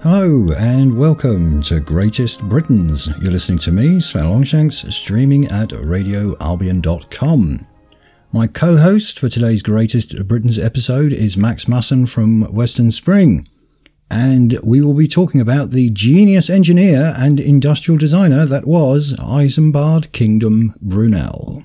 Hello and welcome to Greatest Britons. You're listening to me, Sven Longshanks, streaming at radioalbion.com. My co-host for today's Greatest Britons episode is Max Masson from Western Spring, and we will be talking about the genius engineer and industrial designer that was Isambard Kingdom Brunel.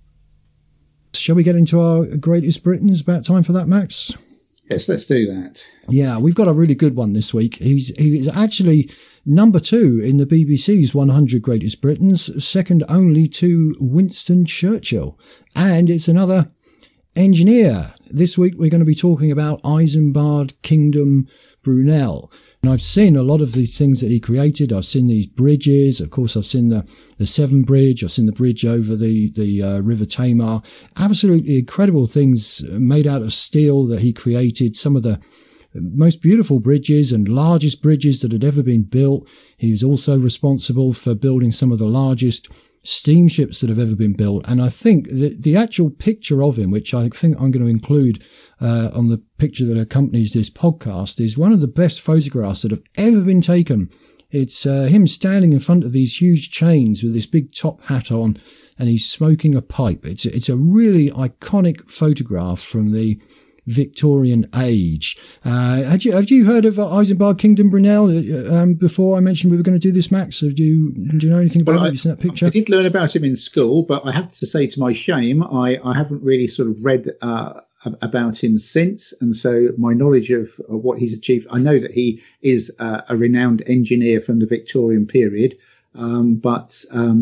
Shall we get into our Greatest Britons? About time for that, Max? Yes, let's do that. Yeah, we've got a really good one this week. He is actually number 2 in the BBC's 100 Greatest Britons, second only to Winston Churchill. And it's another engineer. This week we're going to be talking about Isambard Kingdom Brunel. And I've seen a lot of the things that he created. I've seen these bridges. Of course, I've seen the Severn Bridge. I've seen the bridge over the River Tamar. Absolutely incredible things made out of steel that he created. Some of the most beautiful bridges and largest bridges that had ever been built. He was also responsible for building some of the largest steamships that have ever been built. And I think that the actual picture of him, which I think I'm going to include on the picture that accompanies this podcast, is one of the best photographs that have ever been taken. It's him standing in front of these huge chains with this big top hat on, and he's smoking a pipe. It's a really iconic photograph from the Victorian age. Have you heard of Isambard Kingdom Brunel before I mentioned we were going to do this, Max? Do you know anything about him? Have you seen that picture? I did learn about him in school, but I have to say, to my shame, I haven't really sort of read about him since, and so my knowledge of what he's achieved, I know that he is a renowned engineer from the Victorian period, but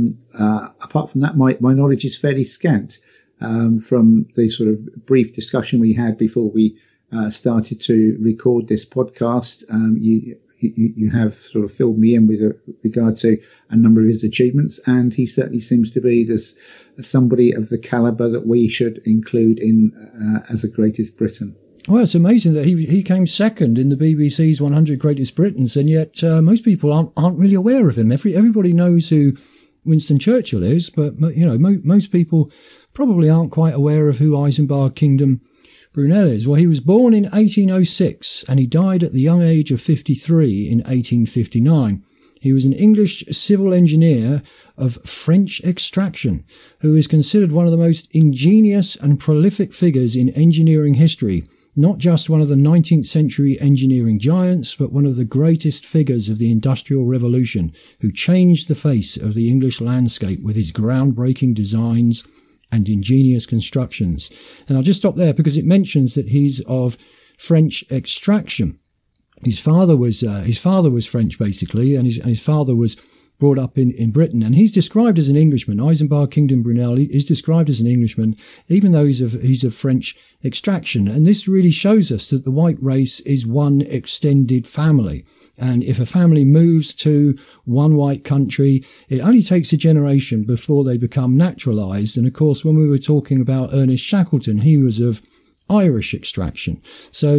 apart from that, my knowledge is fairly scant. From the sort of brief discussion we had before we started to record this podcast, you have sort of filled me in with regard to a number of his achievements, and he certainly seems to be somebody of the calibre that we should include in as a Greatest Briton. Well, it's amazing that he came second in the BBC's 100 Greatest Britons, and yet most people aren't really aware of him. Everybody knows who Winston Churchill is, but most people probably aren't quite aware of who Isambard Kingdom Brunel is. Well, he was born in 1806 and he died at the young age of 53 in 1859. He was an English civil engineer of French extraction who is considered one of the most ingenious and prolific figures in engineering history. Not just one of the 19th century engineering giants, but one of the greatest figures of the Industrial Revolution, who changed the face of the English landscape with his groundbreaking designs and ingenious constructions. And I'll just stop there because it mentions that he's of French extraction. His father was French, basically, and his father was brought up in Britain, and he's described as an Englishman. Isambard Kingdom Brunel is described as an Englishman, even though he's of French extraction. And this really shows us that the white race is one extended family. And if a family moves to one white country, it only takes a generation before they become naturalized. And of course, when we were talking about Ernest Shackleton, he was of Irish extraction. So,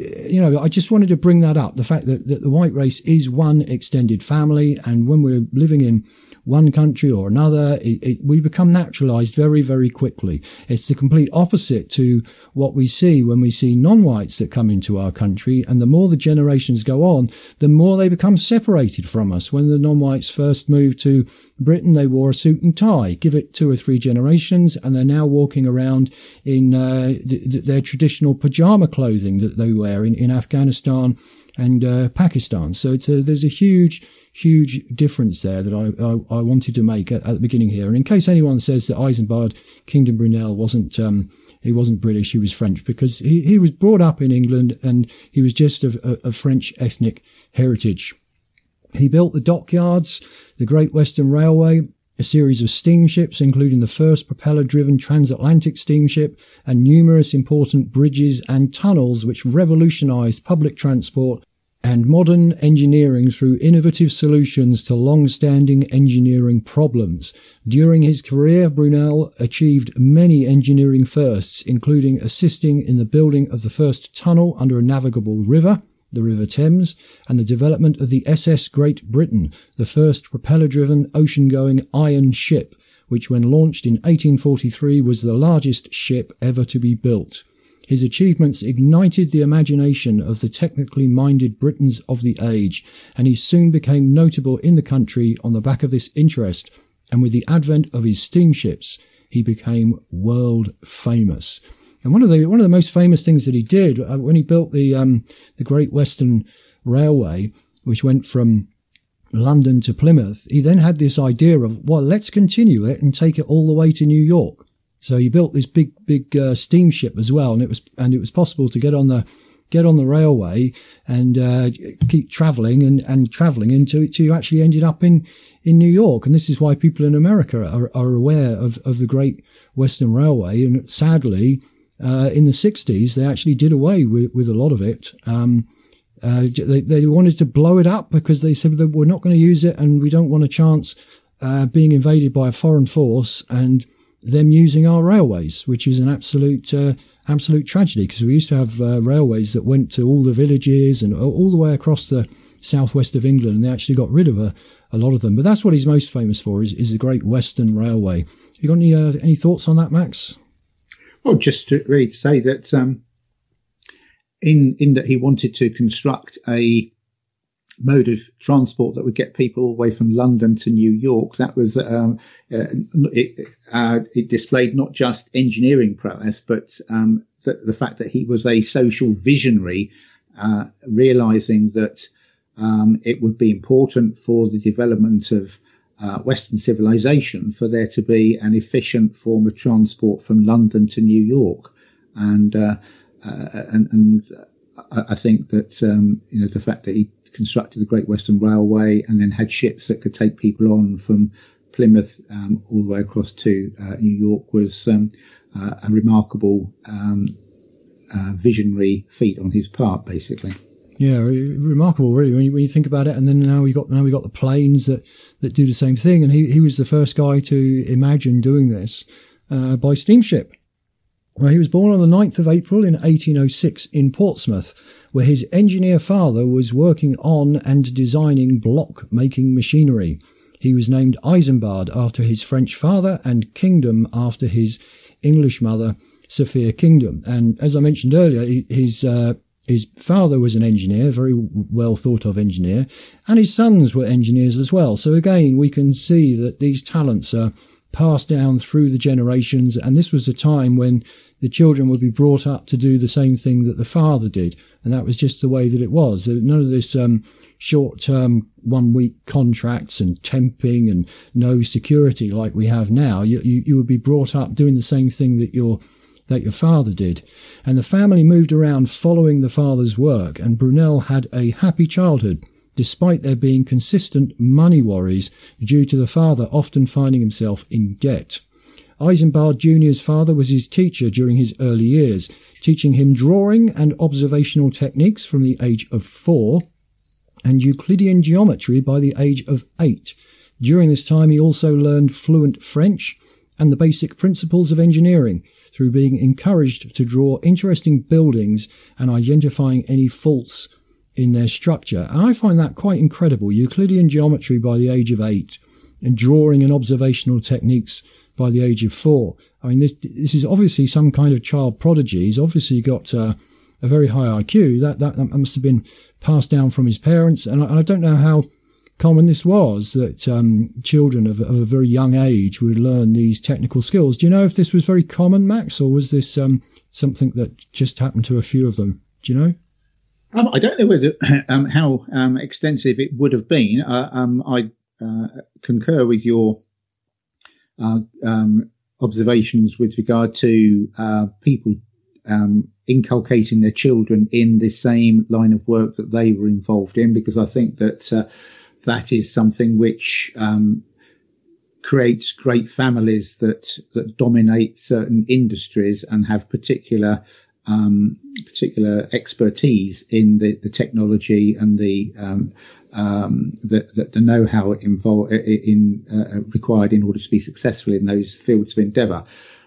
I just wanted to bring that up, the fact that the white race is one extended family, and when we're living in one country or another, we become naturalized very, very quickly. It's the complete opposite to what we see when we see non-whites that come into our country, and the more the generations go on, the more they become separated from us. When the non-whites first moved to Britain, they wore a suit and tie. Give it 2 or 3 generations, and they're now walking around in their traditional pajama clothing that they wear in Afghanistan and Pakistan. So there's a huge difference there that I wanted to make at the beginning here. And in case anyone says that Isambard Kingdom Brunel wasn't British, he was French, because he was brought up in England and he was just of French ethnic heritage. He built the dockyards, the Great Western Railway, a series of steamships, including the first propeller-driven transatlantic steamship, and numerous important bridges and tunnels which revolutionized public transport and modern engineering through innovative solutions to long-standing engineering problems. During his career, Brunel achieved many engineering firsts, including assisting in the building of the first tunnel under a navigable river, the River Thames, and the development of the SS Great Britain, the first propeller-driven ocean-going iron ship, which when launched in 1843 was the largest ship ever to be built. His achievements ignited the imagination of the technically minded Britons of the age, and he soon became notable in the country on the back of this interest, and with the advent of his steamships, he became world famous. And one of the most famous things that he did when he built the Great Western Railway, which went from London to Plymouth, he then had this idea of, well, let's continue it and take it all the way to New York. So he built this big steamship as well, and it was possible to get on the railway and keep travelling and travelling until you actually ended up in New York. And this is why people in America are aware of the Great Western Railway. And sadly, in the 60s, they actually did away with a lot of it. They wanted to blow it up because they said that we're not going to use it and we don't want a chance being invaded by a foreign force and them using our railways, which is an absolute tragedy, because we used to have railways that went to all the villages and all the way across the southwest of England, and they actually got rid of a lot of them. But that's what he's most famous for, is the Great Western Railway. You got any thoughts on that, Max? Well, just to really say that in that he wanted to construct a mode of transport that would get people away from London to New York. That was it displayed not just engineering prowess, but the fact that he was a social visionary, realizing that it would be important for the development of Western civilization for there to be an efficient form of transport from London to New York, and I think that the fact that he constructed the Great Western Railway and then had ships that could take people on from Plymouth all the way across to New York was a remarkable visionary feat on his part, basically. Yeah, remarkable, really, when you think about it. And then now we got the planes that do the same thing. And he was the first guy to imagine doing this by steamship. Well, he was born on the 9th of April in 1806 in Portsmouth, where his engineer father was working on and designing block-making machinery. He was named Isambard after his French father and Kingdom after his English mother, Sophia Kingdom. And as I mentioned earlier, his father was an engineer, a very well thought of engineer, and his sons were engineers as well. So again, we can see that these talents are passed down through the generations, and this was a time when the children would be brought up to do the same thing that the father did, and that was just the way that it was. None of this short-term 1-week contracts and temping and no security like we have now. You would be brought up doing the same thing that your father did. And the family moved around following the father's work, and Brunel had a happy childhood, despite there being consistent money worries due to the father often finding himself in debt. Isambard Jr.'s father was his teacher during his early years, teaching him drawing and observational techniques from the age of 4 and Euclidean geometry by the age of 8. During this time, he also learned fluent French and the basic principles of engineering through being encouraged to draw interesting buildings and identifying any faults in their structure. And I find that quite incredible. Euclidean geometry by the age of 8 and drawing and observational techniques by the age of 4. I mean, this is obviously some kind of child prodigy. He's obviously got a very high IQ. That must have been passed down from his parents. And I don't know how common this was, that children of a very young age would learn these technical skills. Do you know if this was very common, Max, or was this something that just happened to a few of them? Do you know? I don't know whether how extensive it would have been. I concur with your observations with regard to people inculcating their children in the same line of work that they were involved in, because I think that that is something which creates great families that dominate certain industries and have particular expertise in the technology and the know-how involved required in order to be successful in those fields of endeavour.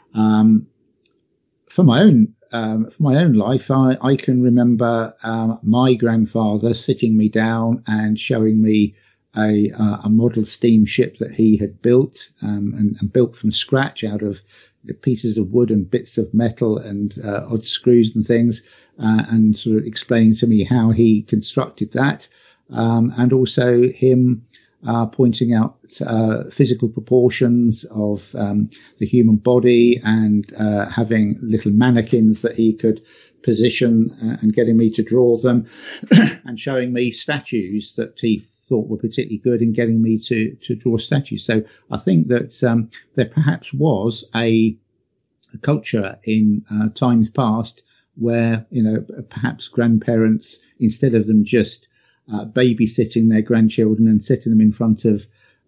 For my own life, I can remember my grandfather sitting me down and showing me a model steamship that he had built and built from scratch out of pieces of wood and bits of metal and odd screws and things, and sort of explaining to me how he constructed that, and also him pointing out physical proportions of the human body, and having little mannequins that he could position and getting me to draw them, and showing me statues that he thought were particularly good, and getting me to draw statues. So I think that there perhaps was a culture in times past where, perhaps grandparents, instead of them just babysitting their grandchildren and setting them in front of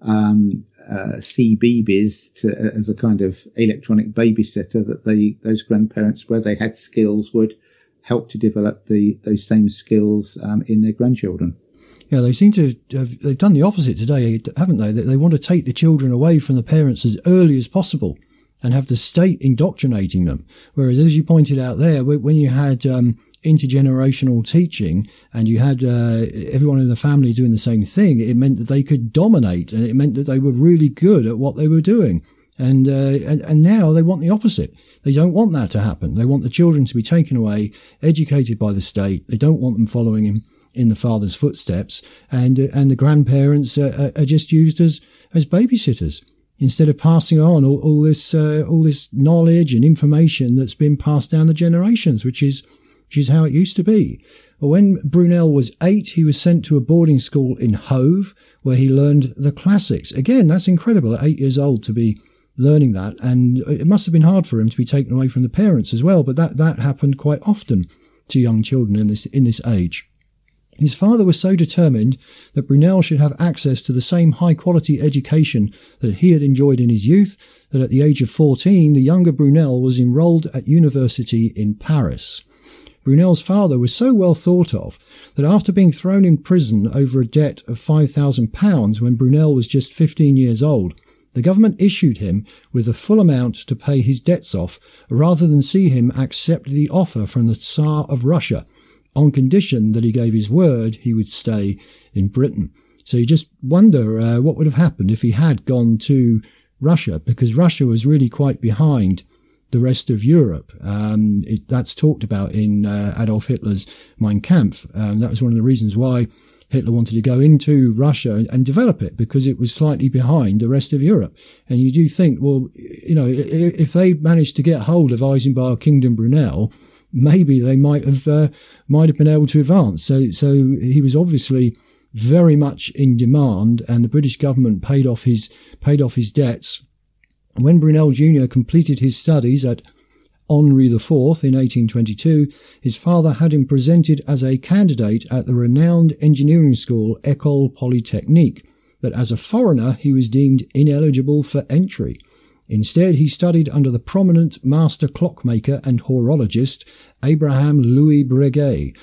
CBeebies as a kind of electronic babysitter, that those grandparents, where they had skills, would help to develop those same skills in their grandchildren. Yeah, they seem to they've done the opposite today, haven't they? They want to take the children away from the parents as early as possible and have the state indoctrinating them. Whereas, as you pointed out there, when you had intergenerational teaching and you had everyone in the family doing the same thing, it meant that they could dominate, and it meant that they were really good at what they were doing. And now they want the opposite. They don't want that to happen. They want the children to be taken away, educated by the state. They don't want them following in the father's footsteps, and the grandparents are just used as babysitters, instead of passing on all this knowledge and information that's been passed down the generations, which is how it used to be. Well, when Brunel was 8, he was sent to a boarding school in Hove, where he learned the classics. Again, that's incredible at 8 years old to be learning that, and it must have been hard for him to be taken away from the parents as well. But that happened quite often to young children in this age. His father was so determined that Brunel should have access to the same high-quality education that he had enjoyed in his youth, that at the age of 14, the younger Brunel was enrolled at university in Paris. Brunel's father was so well thought of that after being thrown in prison over a debt of £5,000 when Brunel was just 15 years old, the government issued him with the full amount to pay his debts off, rather than see him accept the offer from the Tsar of Russia, on condition that he gave his word he would stay in Britain. So you just wonder what would have happened if he had gone to Russia, because Russia was really quite behind the rest of Europe. That's talked about in Adolf Hitler's Mein Kampf. That was one of the reasons why Hitler wanted to go into Russia and develop it, because it was slightly behind the rest of Europe. And you do think, well, if they managed to get hold of Eisenbach, Kingdom, Brunel, maybe they might have been able to advance. So he was obviously very much in demand, and the British government paid off his debts. When Brunel Jr. completed his studies at Henri IV in 1822, his father had him presented as a candidate at the renowned engineering school École Polytechnique, but as a foreigner he was deemed ineligible for entry. Instead, he studied under the prominent master clockmaker and horologist Abraham Louis Breguet,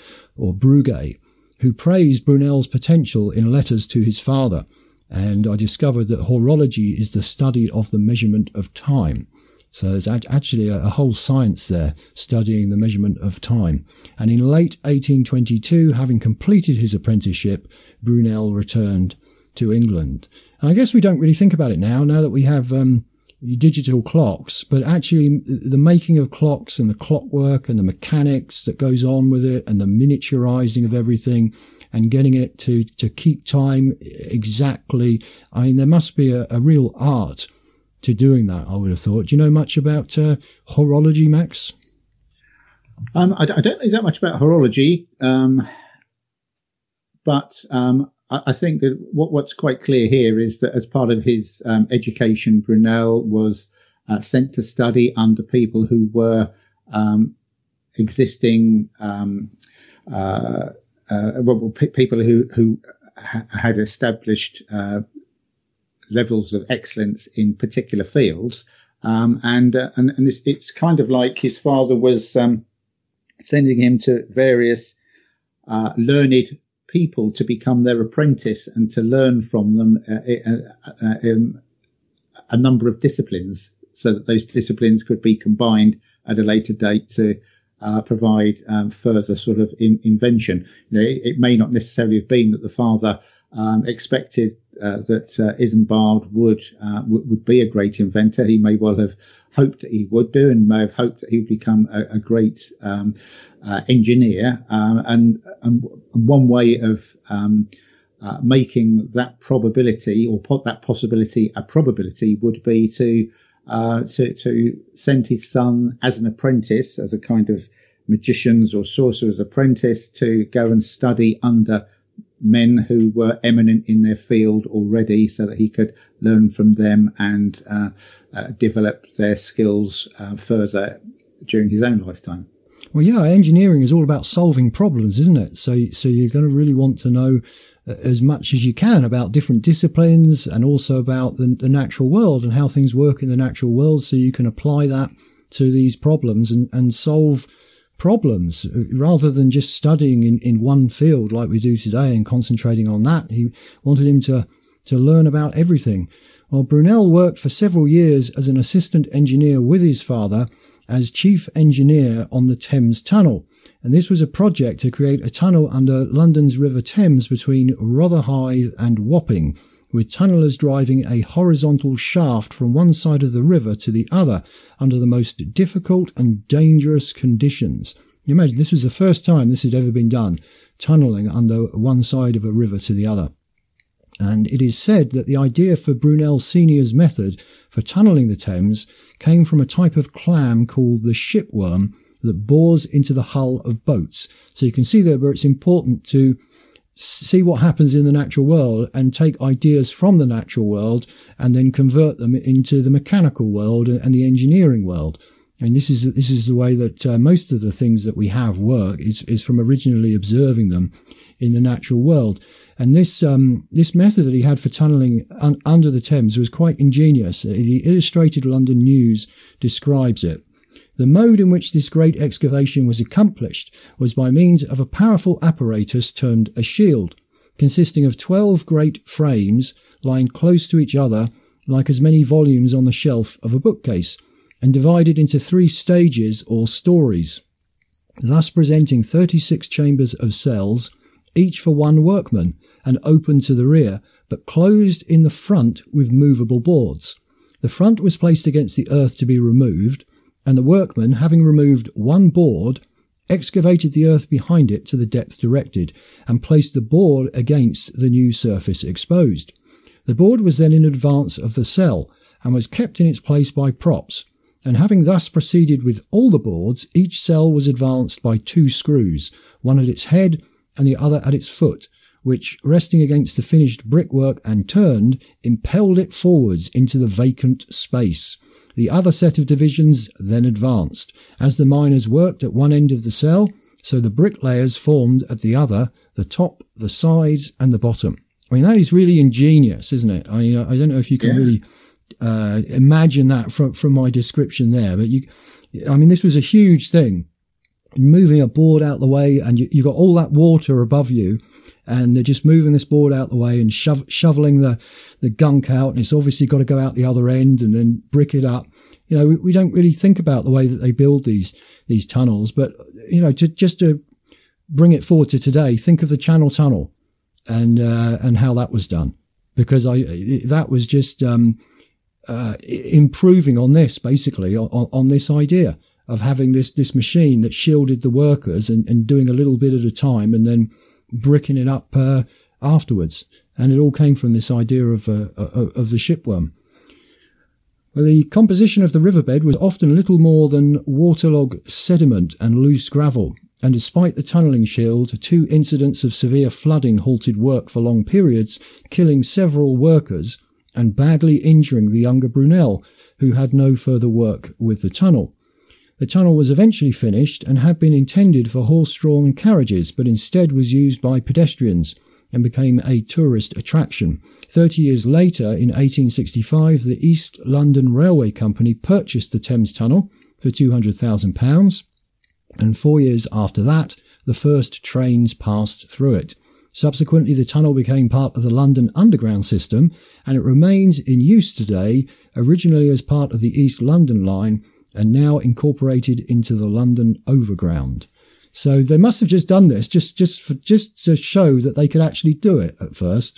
who praised Brunel's potential in letters to his father. And I discovered that horology is the study of the measurement of time. So there's actually a whole science there, studying the measurement of time. And in late 1822, having completed his apprenticeship, Brunel returned to England. And I guess we don't really think about it now that we have digital clocks, but actually the making of clocks and the clockwork and the mechanics that goes on with it, and the miniaturizing of everything and getting it to keep time exactly. I mean, there must be a real art to doing that, I would have thought. Do you know much about horology, Max? I don't know that much about horology, but I think that what's quite clear here is that as part of his education, Brunel was sent to study under people who were existing people who had established levels of excellence in particular fields, and it's kind of like his father was sending him to various learned people to become their apprentice and to learn from them a number of disciplines, so that those disciplines could be combined at a later date to provide further sort of invention. It may not necessarily have been that the father expected that Isambard would be a great inventor. He may well have hoped that he would do, and may have hoped that he would become a great engineer. And one way of making that probability, or that possibility, a probability, would be to send his son as an apprentice, as a kind of magician's or sorcerer's apprentice, to go and study under men who were eminent in their field already, so that he could learn from them and develop their skills further during his own lifetime. Well, yeah, engineering is all about solving problems, isn't it? So you're going to really want to know as much as you can about different disciplines, and also about the natural world and how things work in the natural world, so you can apply that to these problems and solve problems, rather than just studying in one field like we do today and concentrating on that. He wanted him to learn about everything. Well, Brunel worked for several years as an assistant engineer with his father as chief engineer on the Thames Tunnel. And this was a project to create a tunnel under London's River Thames between Rotherhithe and Wapping, with tunnellers driving a horizontal shaft from one side of the river to the other under the most difficult and dangerous conditions. You imagine this was the first time this had ever been done, tunnelling under one side of a river to the other. And it is said that the idea for Brunel Sr.'s method for tunnelling the Thames came from a type of clam called the shipworm that bores into the hull of boats. So you can see there where it's important to see what happens in the natural world and take ideas from the natural world and then convert them into the mechanical world and the engineering world. And this is the way that most of the things that we have work is from originally observing them in the natural world. And this method that he had for tunnelling under the Thames was quite ingenious. The Illustrated London News describes it. The mode in which this great excavation was accomplished was by means of a powerful apparatus termed a shield, consisting of 12 great frames lying close to each other like as many volumes on the shelf of a bookcase, and divided into 3 stages or stories, thus presenting 36 chambers of cells, each for one workman, and open to the rear, but closed in the front with movable boards. The front was placed against the earth to be removed, and the workman, having removed one board, excavated the earth behind it to the depth directed, and placed the board against the new surface exposed. The board was then in advance of the cell, and was kept in its place by props, and having thus proceeded with all the boards, each cell was advanced by 2 screws, one at its head and the other at its foot, which, resting against the finished brickwork and turned, impelled it forwards into the vacant space. The other set of divisions then advanced. As the miners worked at one end of the cell, so the bricklayers formed at the other, the top, the sides, and the bottom. I mean, that is really ingenious, isn't it? I don't know if you can really imagine that from my description there, but this was a huge thing. Moving a board out the way, and you got all that water above you, and they're just moving this board out the way and shoveling the gunk out, and it's obviously got to go out the other end and then brick it up. We don't really think about the way that they build these tunnels, but to bring it forward to today, think of the Channel Tunnel and how that was done, because that was just improving on this, basically on this idea of having this machine that shielded the workers and doing a little bit at a time and then bricking it up afterwards. And it all came from this idea of the shipworm. Well, the composition of the riverbed was often little more than waterlogged sediment and loose gravel, and despite the tunnelling shield, 2 incidents of severe flooding halted work for long periods, killing several workers and badly injuring the younger Brunel, who had no further work with the tunnel. The tunnel was eventually finished and had been intended for horse-drawn carriages, but instead was used by pedestrians and became a tourist attraction. 30 years later, in 1865, the East London Railway Company purchased the Thames Tunnel for £200,000, and 4 years after that, the first trains passed through it. Subsequently, the tunnel became part of the London Underground system, and it remains in use today, originally as part of the East London line, and now incorporated into the London Overground. So they must have just done this just to show that they could actually do it at first,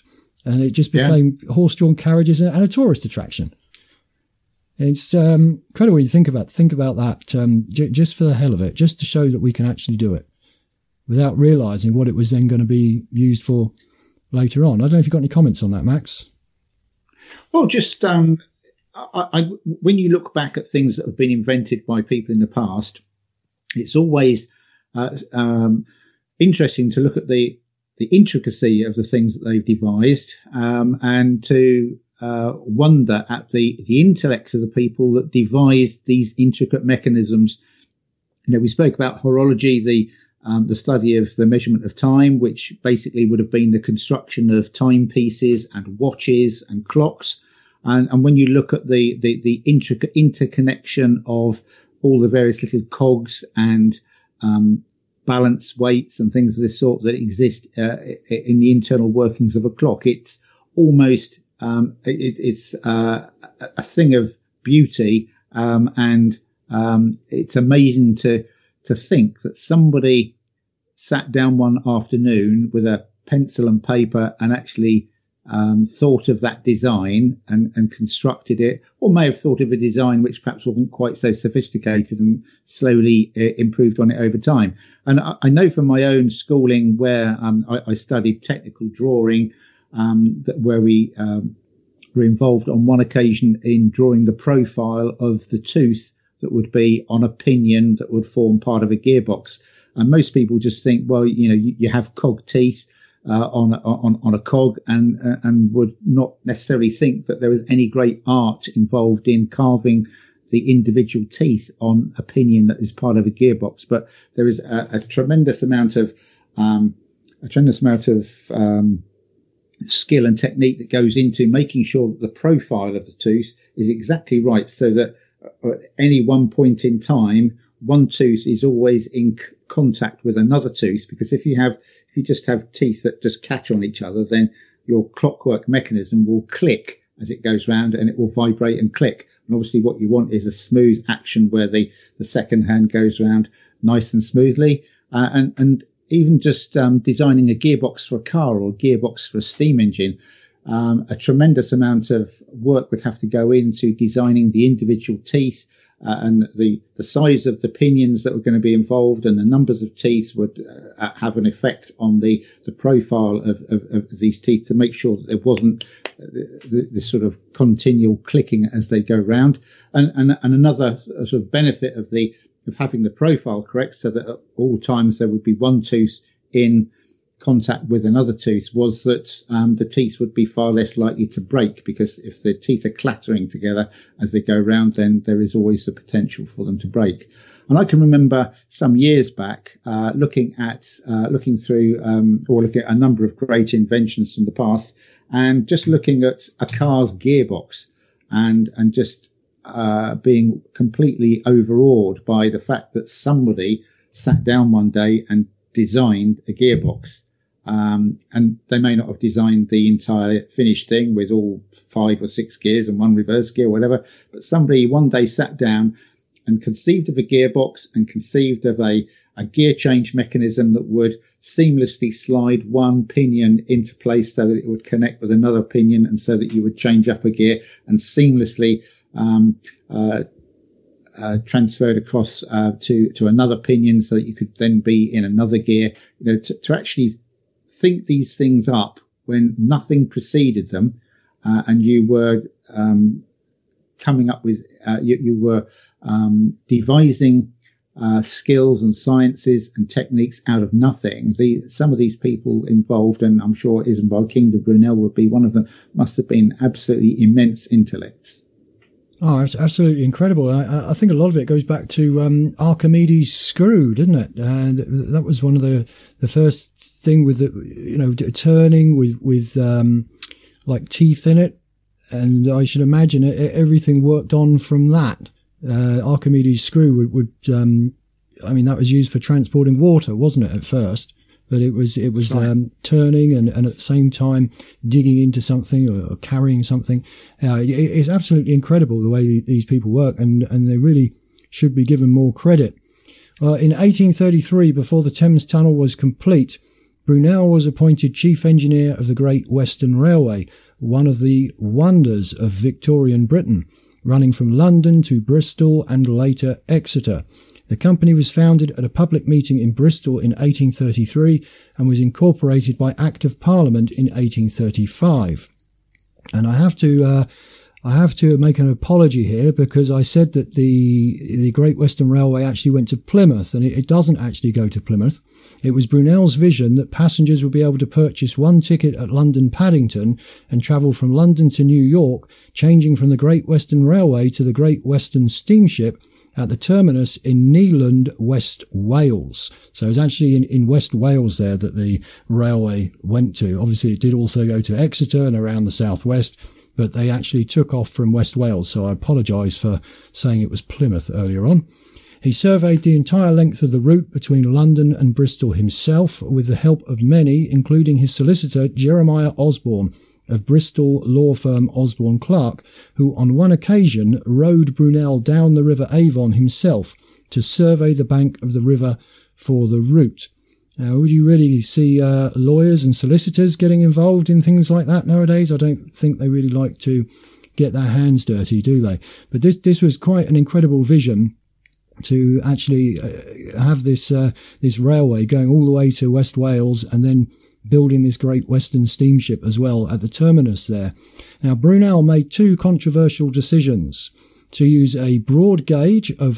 and it just became horse-drawn carriages and a tourist attraction. It's incredible when you think about that, just for the hell of it, just to show that we can actually do it without realising what it was then going to be used for later on. I don't know if you've got any comments on that, Max. Well, just when you look back at things that have been invented by people in the past, it's always interesting to look at the intricacy of the things that they've devised, and to wonder at the intellects of the people that devised these intricate mechanisms. We spoke about horology, the study of the measurement of time, which basically would have been the construction of timepieces and watches and clocks. And when you look at the intricate interconnection of all the various little cogs and balance weights and things of this sort that exist in the internal workings of a clock, it's almost it's a thing of beauty, and it's amazing to think that somebody sat down one afternoon with a pencil and paper and actually thought of that design and constructed it, or may have thought of a design which perhaps wasn't quite so sophisticated and slowly improved on it over time. And I know from my own schooling, where I studied technical drawing, where we were involved on one occasion in drawing the profile of the tooth that would be on a pinion that would form part of a gearbox. And most people just think, well, you have cog teeth on a cog, and would not necessarily think that there was any great art involved in carving the individual teeth on a pinion that is part of a gearbox. But there is a tremendous amount of skill and technique that goes into making sure that the profile of the tooth is exactly right, so that at any one point in time, one tooth is always in contact with another tooth. Because if you just have teeth that just catch on each other, then your clockwork mechanism will click as it goes round, and it will vibrate and click. And obviously what you want is a smooth action where the second hand goes round nice and smoothly. And even just designing a gearbox for a car or a gearbox for a steam engine, a tremendous amount of work would have to go into designing the individual teeth, and the size of the pinions that were going to be involved, and the numbers of teeth would have an effect on the profile of these teeth, to make sure that there wasn't this sort of continual clicking as they go round. And another sort of benefit of having the profile correct, so that at all times there would be one tooth in contact with another tooth, was that the teeth would be far less likely to break, because if the teeth are clattering together as they go round, then there is always the potential for them to break. And I can remember some years back looking at a number of great inventions from the past, and just looking at a car's gearbox, and just being completely overawed by the fact that somebody sat down one day and designed a gearbox. And they may not have designed the entire finished thing with all 5 or 6 gears and one reverse gear or whatever, but somebody one day sat down and conceived of a gearbox, and conceived of a gear change mechanism that would seamlessly slide one pinion into place so that it would connect with another pinion, and so that you would change up a gear and seamlessly transferred across to another pinion, so that you could then be in another gear. To actually think these things up when nothing preceded them, and you were coming up with you were devising skills and sciences and techniques out of nothing. Some of these people involved, and I'm sure Isambard King de Brunel would be one of them, must have been absolutely immense intellects. Oh, it's absolutely incredible. I think a lot of it goes back to Archimedes' screw, didn't it? That was one of the first thing with the turning with like teeth in it, and I should imagine everything worked on from that. Archimedes' screw would that was used for transporting water, wasn't it, at first? But it was right. Turning and at the same time digging into something or carrying something. It's absolutely incredible the way these people work, and they really should be given more credit. In 1833, before the Thames Tunnel was complete, Brunel was appointed chief engineer of the Great Western Railway, one of the wonders of Victorian Britain, running from London to Bristol and later Exeter. The company was founded at a public meeting in Bristol in 1833 and was incorporated by Act of Parliament in 1835. And I have to make an apology here, because I said that the Great Western Railway actually went to Plymouth, and it doesn't actually go to Plymouth. It was Brunel's vision that passengers would be able to purchase one ticket at London Paddington and travel from London to New York, changing from the Great Western Railway to the Great Western Steamship at the terminus in Kneeland, West Wales. So it was actually in West Wales there that the railway went to. Obviously, it did also go to Exeter and around the southwest, but they actually took off from West Wales. So I apologise for saying it was Plymouth earlier on. He surveyed the entire length of the route between London and Bristol himself, with the help of many, including his solicitor, Jeremiah Osborne, of Bristol law firm Osborne Clark, who on one occasion rowed Brunel down the River Avon himself to survey the bank of the river for the route. Now, would you really see lawyers and solicitors getting involved in things like that nowadays? I don't think they really like to get their hands dirty, do they? But this was quite an incredible vision, to actually have this railway going all the way to West Wales and then building this Great Western Steamship as well at the terminus there. Now, Brunel made two controversial decisions: to use a broad gauge of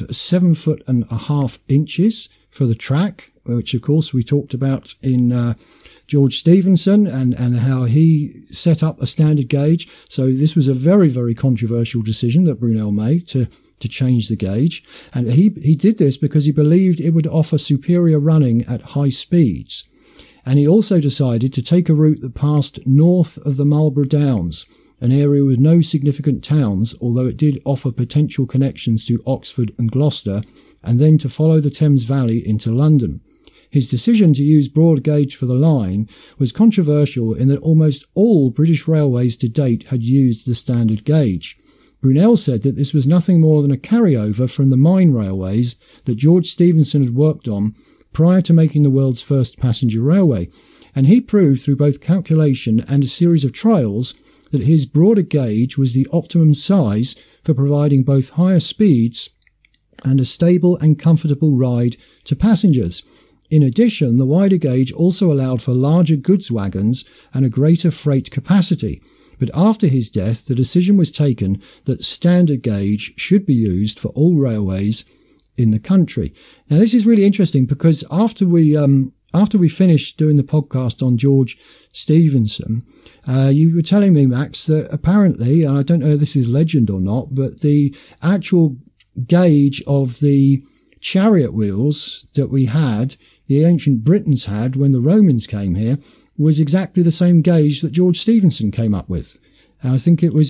7.5 inches for the track, which of course we talked about in George Stephenson and how he set up a standard gauge. So this was a very, very controversial decision that Brunel made to change the gauge. And he did this because he believed it would offer superior running at high speeds. And he also decided to take a route that passed north of the Marlborough Downs, an area with no significant towns, although it did offer potential connections to Oxford and Gloucester, and then to follow the Thames Valley into London. His decision to use broad gauge for the line was controversial in that almost all British railways to date had used the standard gauge. Brunel said that this was nothing more than a carryover from the mine railways that George Stephenson had worked on prior to making the world's first passenger railway, and he proved through both calculation and a series of trials that his broader gauge was the optimum size for providing both higher speeds and a stable and comfortable ride to passengers. In addition, the wider gauge also allowed for larger goods wagons and a greater freight capacity. But after his death, the decision was taken that standard gauge should be used for all railways in the country. Now, this is really interesting, because after we finished doing the podcast on George Stephenson, you were telling me, Max, that apparently, and I don't know if this is legend or not, but the actual gauge of the chariot wheels that we had, the ancient Britons had when the Romans came here, was exactly the same gauge that George Stephenson came up with. And I think it was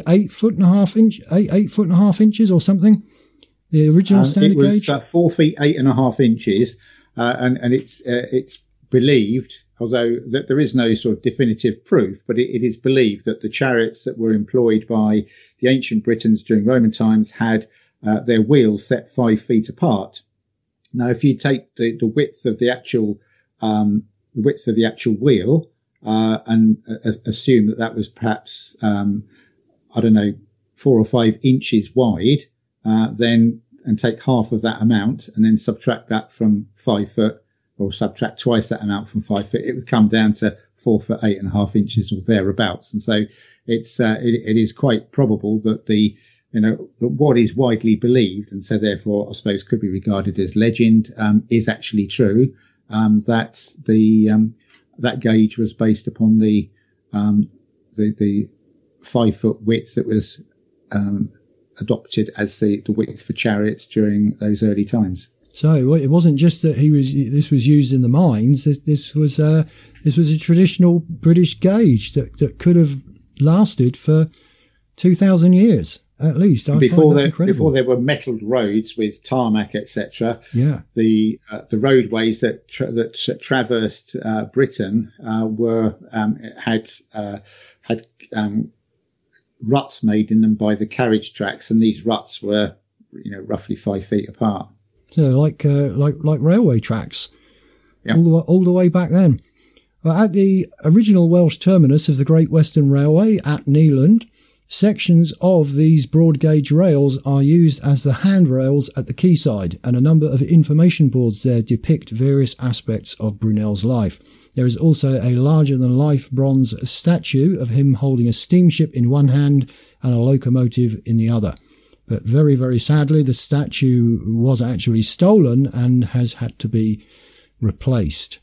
8.5 inches or something. The original standard gauge? It was 4 feet 8.5 inches, and it's believed, although that there is no sort of definitive proof, but it is believed that the chariots that were employed by the ancient Britons during Roman times had their wheels set 5 feet apart. Now, if you take the width of the actual wheel and assume that was perhaps 4 or 5 inches wide, then and take half of that amount and then subtract that from 5 foot, or subtract twice that amount from 5 foot, it would come down to 4 foot 8.5 inches or thereabouts. And so it is quite probable that what is widely believed, and so therefore I suppose could be regarded as legend, is actually true. That that gauge was based upon the 5 foot width that was adopted as the width for chariots during those early times. So it wasn't just that this was used in the mines. This was a traditional British gauge that could have lasted for 2,000 years at least. Before there were metalled roads with tarmac, etc. Yeah, the roadways that traversed Britain had ruts made in them by the carriage tracks, and these ruts were roughly 5 feet apart. So like railway tracks, yeah. all the way back then. Well, at the original Welsh terminus of the Great Western Railway at Kneeland, sections of these broad gauge rails are used as the handrails at the quayside, and a number of information boards there depict various aspects of Brunel's life. There is also a larger-than-life bronze statue of him holding a steamship in one hand and a locomotive in the other. But very, very sadly, the statue was actually stolen and has had to be replaced.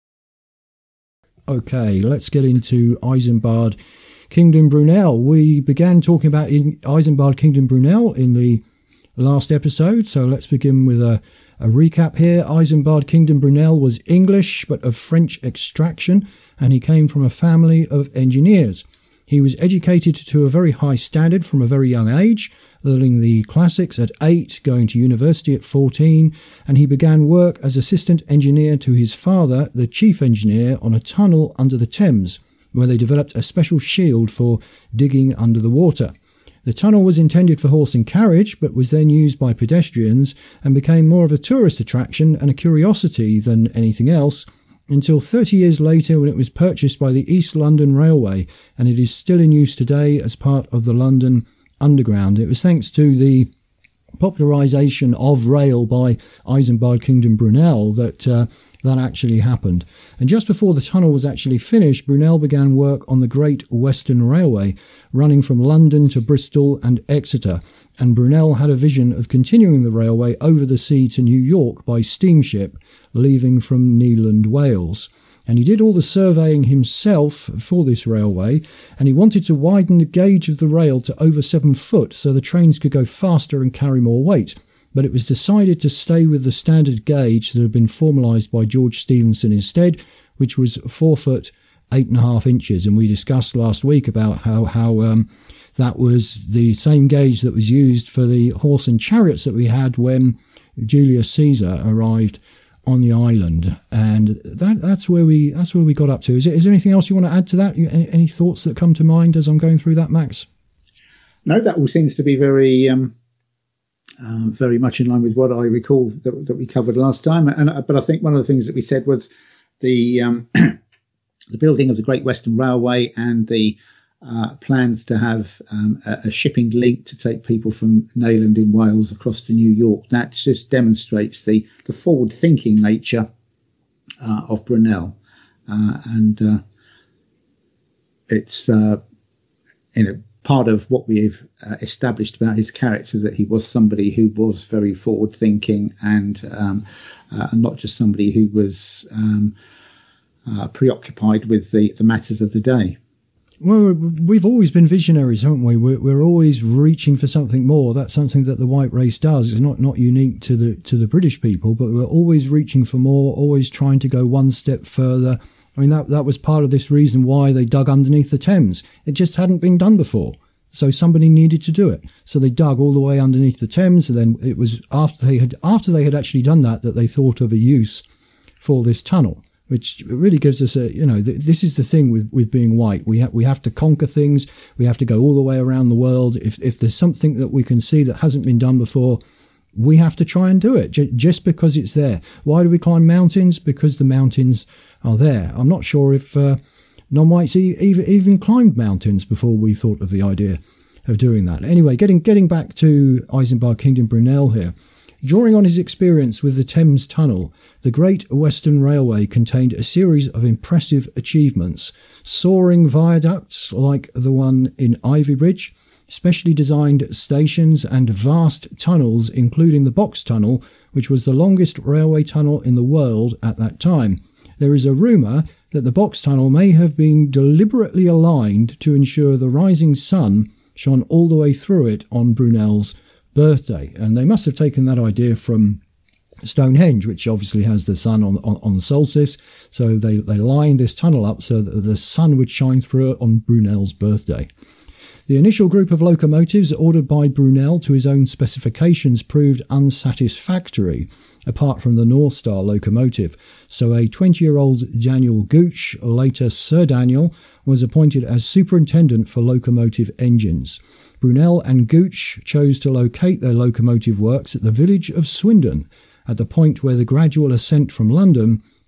Okay, let's get into Isambard Kingdom Brunel. We began talking about Isambard Kingdom Brunel in the last episode, so let's begin with a recap here. Isambard Kingdom Brunel was English but of French extraction, and he came from a family of engineers. He was educated to a very high standard from a very young age, learning the classics at 8, going to university at 14, and he began work as assistant engineer to his father, the chief engineer, on a tunnel under the Thames, where they developed a special shield for digging under the water. The tunnel was intended for horse and carriage, but was then used by pedestrians and became more of a tourist attraction and a curiosity than anything else, until 30 years later when it was purchased by the East London Railway, and it is still in use today as part of the London Underground. It was thanks to the popularisation of rail by Isambard Kingdom Brunel that actually happened. And just before the tunnel was actually finished, Brunel began work on the Great Western Railway, running from London to Bristol and Exeter, and Brunel had a vision of continuing the railway over the sea to New York by steamship, leaving from Kneeland, Wales. And he did all the surveying himself for this railway, and he wanted to widen the gauge of the rail to over 7 foot so the trains could go faster and carry more weight. But it was decided to stay with the standard gauge that had been formalised by George Stephenson instead, which was 4 foot 8.5 inches. And we discussed last week about how that was the same gauge that was used for the horse and chariots that we had when Julius Caesar arrived on the island, and that's where we got up to. Is there anything else you want to add to that? Any thoughts that come to mind as I'm going through that, Max? No, that all seems to be very much in line with what I recall that we covered last time. But I think one of the things that we said was the the building of the Great Western Railway and the plans to have a shipping link to take people from Kneeland in Wales across to New York. That just demonstrates the forward-thinking nature of Brunel, and it's part of what we've established about his character, that he was somebody who was very forward-thinking and not just somebody who was preoccupied with the matters of the day. Well, we've always been visionaries, haven't we? We're always reaching for something more. That's something that the white race does. It's not unique to the British people, but we're always reaching for more, always trying to go one step further. I mean, that was part of this reason why they dug underneath the Thames. It just hadn't been done before. So somebody needed to do it. So they dug all the way underneath the Thames, and then it was after they had actually done that they thought of a use for this tunnel, which really gives us this is the thing with being white. We have to conquer things. We have to go all the way around the world. If there's something that we can see that hasn't been done before, we have to try and do it just because it's there. Why do we climb mountains? Because the mountains are there. I'm not sure if non-whites even climbed mountains before we thought of the idea of doing that. Anyway, getting back to Isambard Kingdom Brunel here. Drawing on his experience with the Thames Tunnel, the Great Western Railway contained a series of impressive achievements: soaring viaducts like the one in Ivybridge, specially designed stations, and vast tunnels, including the Box Tunnel, which was the longest railway tunnel in the world at that time. There is a rumour that the Box Tunnel may have been deliberately aligned to ensure the rising sun shone all the way through it on Brunel's birthday, and they must have taken that idea from Stonehenge, which obviously has the sun on solstice, so they lined this tunnel up so that the sun would shine through it on Brunel's birthday. The initial group of locomotives ordered by Brunel to his own specifications proved unsatisfactory, apart from the North Star locomotive, so a 20-year-old Daniel Gooch, later Sir Daniel, was appointed as superintendent for locomotive engines. Brunel and Gooch chose to locate their locomotive works at the village of Swindon, at the point where the gradual ascent from London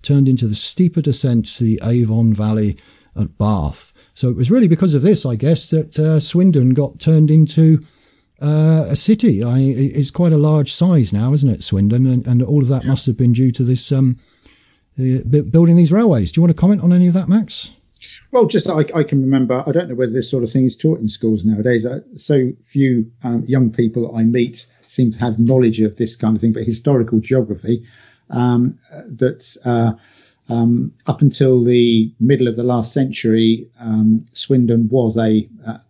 turned into the steeper descent to the Avon Valley at Bath. So it was really because of this, I guess, that Swindon got turned into a city. It's quite a large size now, isn't it, Swindon? And all of that must have been due to this building these railways. Do you want to comment on any of that, Max? Well, just I can remember, I don't know whether this sort of thing is taught in schools nowadays. So few young people that I meet seem to have knowledge of this kind of thing, but historical geography, that up until the middle of the last century, Swindon was a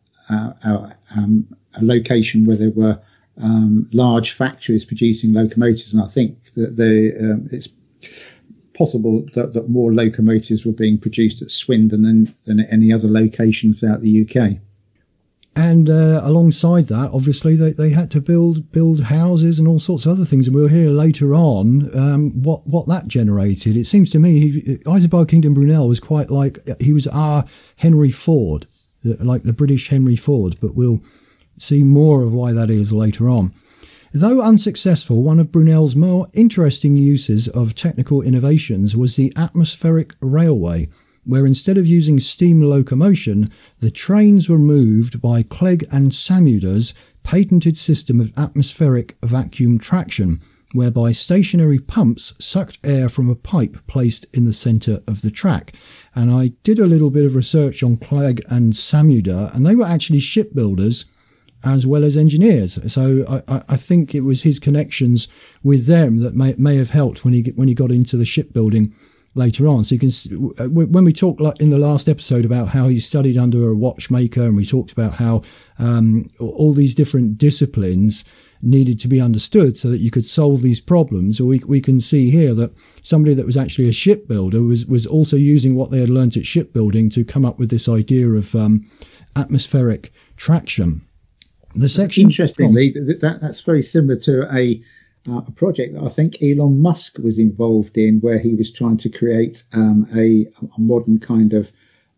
location where there were large factories producing locomotives, and I think that it's possible that more locomotives were being produced at Swindon than at any other location throughout the UK. And alongside that, obviously, they had to build houses and all sorts of other things. And we'll hear later on what that generated. It seems to me Isambard Kingdom Brunel was quite like, he was our Henry Ford, like the British Henry Ford. But we'll see more of why that is later on. Though unsuccessful, one of Brunel's more interesting uses of technical innovations was the atmospheric railway, where instead of using steam locomotion, the trains were moved by Clegg and Samuder's patented system of atmospheric vacuum traction, whereby stationary pumps sucked air from a pipe placed in the centre of the track. And I did a little bit of research on Clegg and Samuder, and they were actually shipbuilders as well as engineers. So I think it was his connections with them that may have helped when he got into the shipbuilding later on. So you can, when we talked like in the last episode about how he studied under a watchmaker, and we talked about how all these different disciplines needed to be understood so that you could solve these problems, or we can see here that somebody that was actually a shipbuilder was also using what they had learnt at shipbuilding to come up with this idea of atmospheric traction. The section, interestingly, that's very similar to a project that I think Elon Musk was involved in, where he was trying to create a modern kind of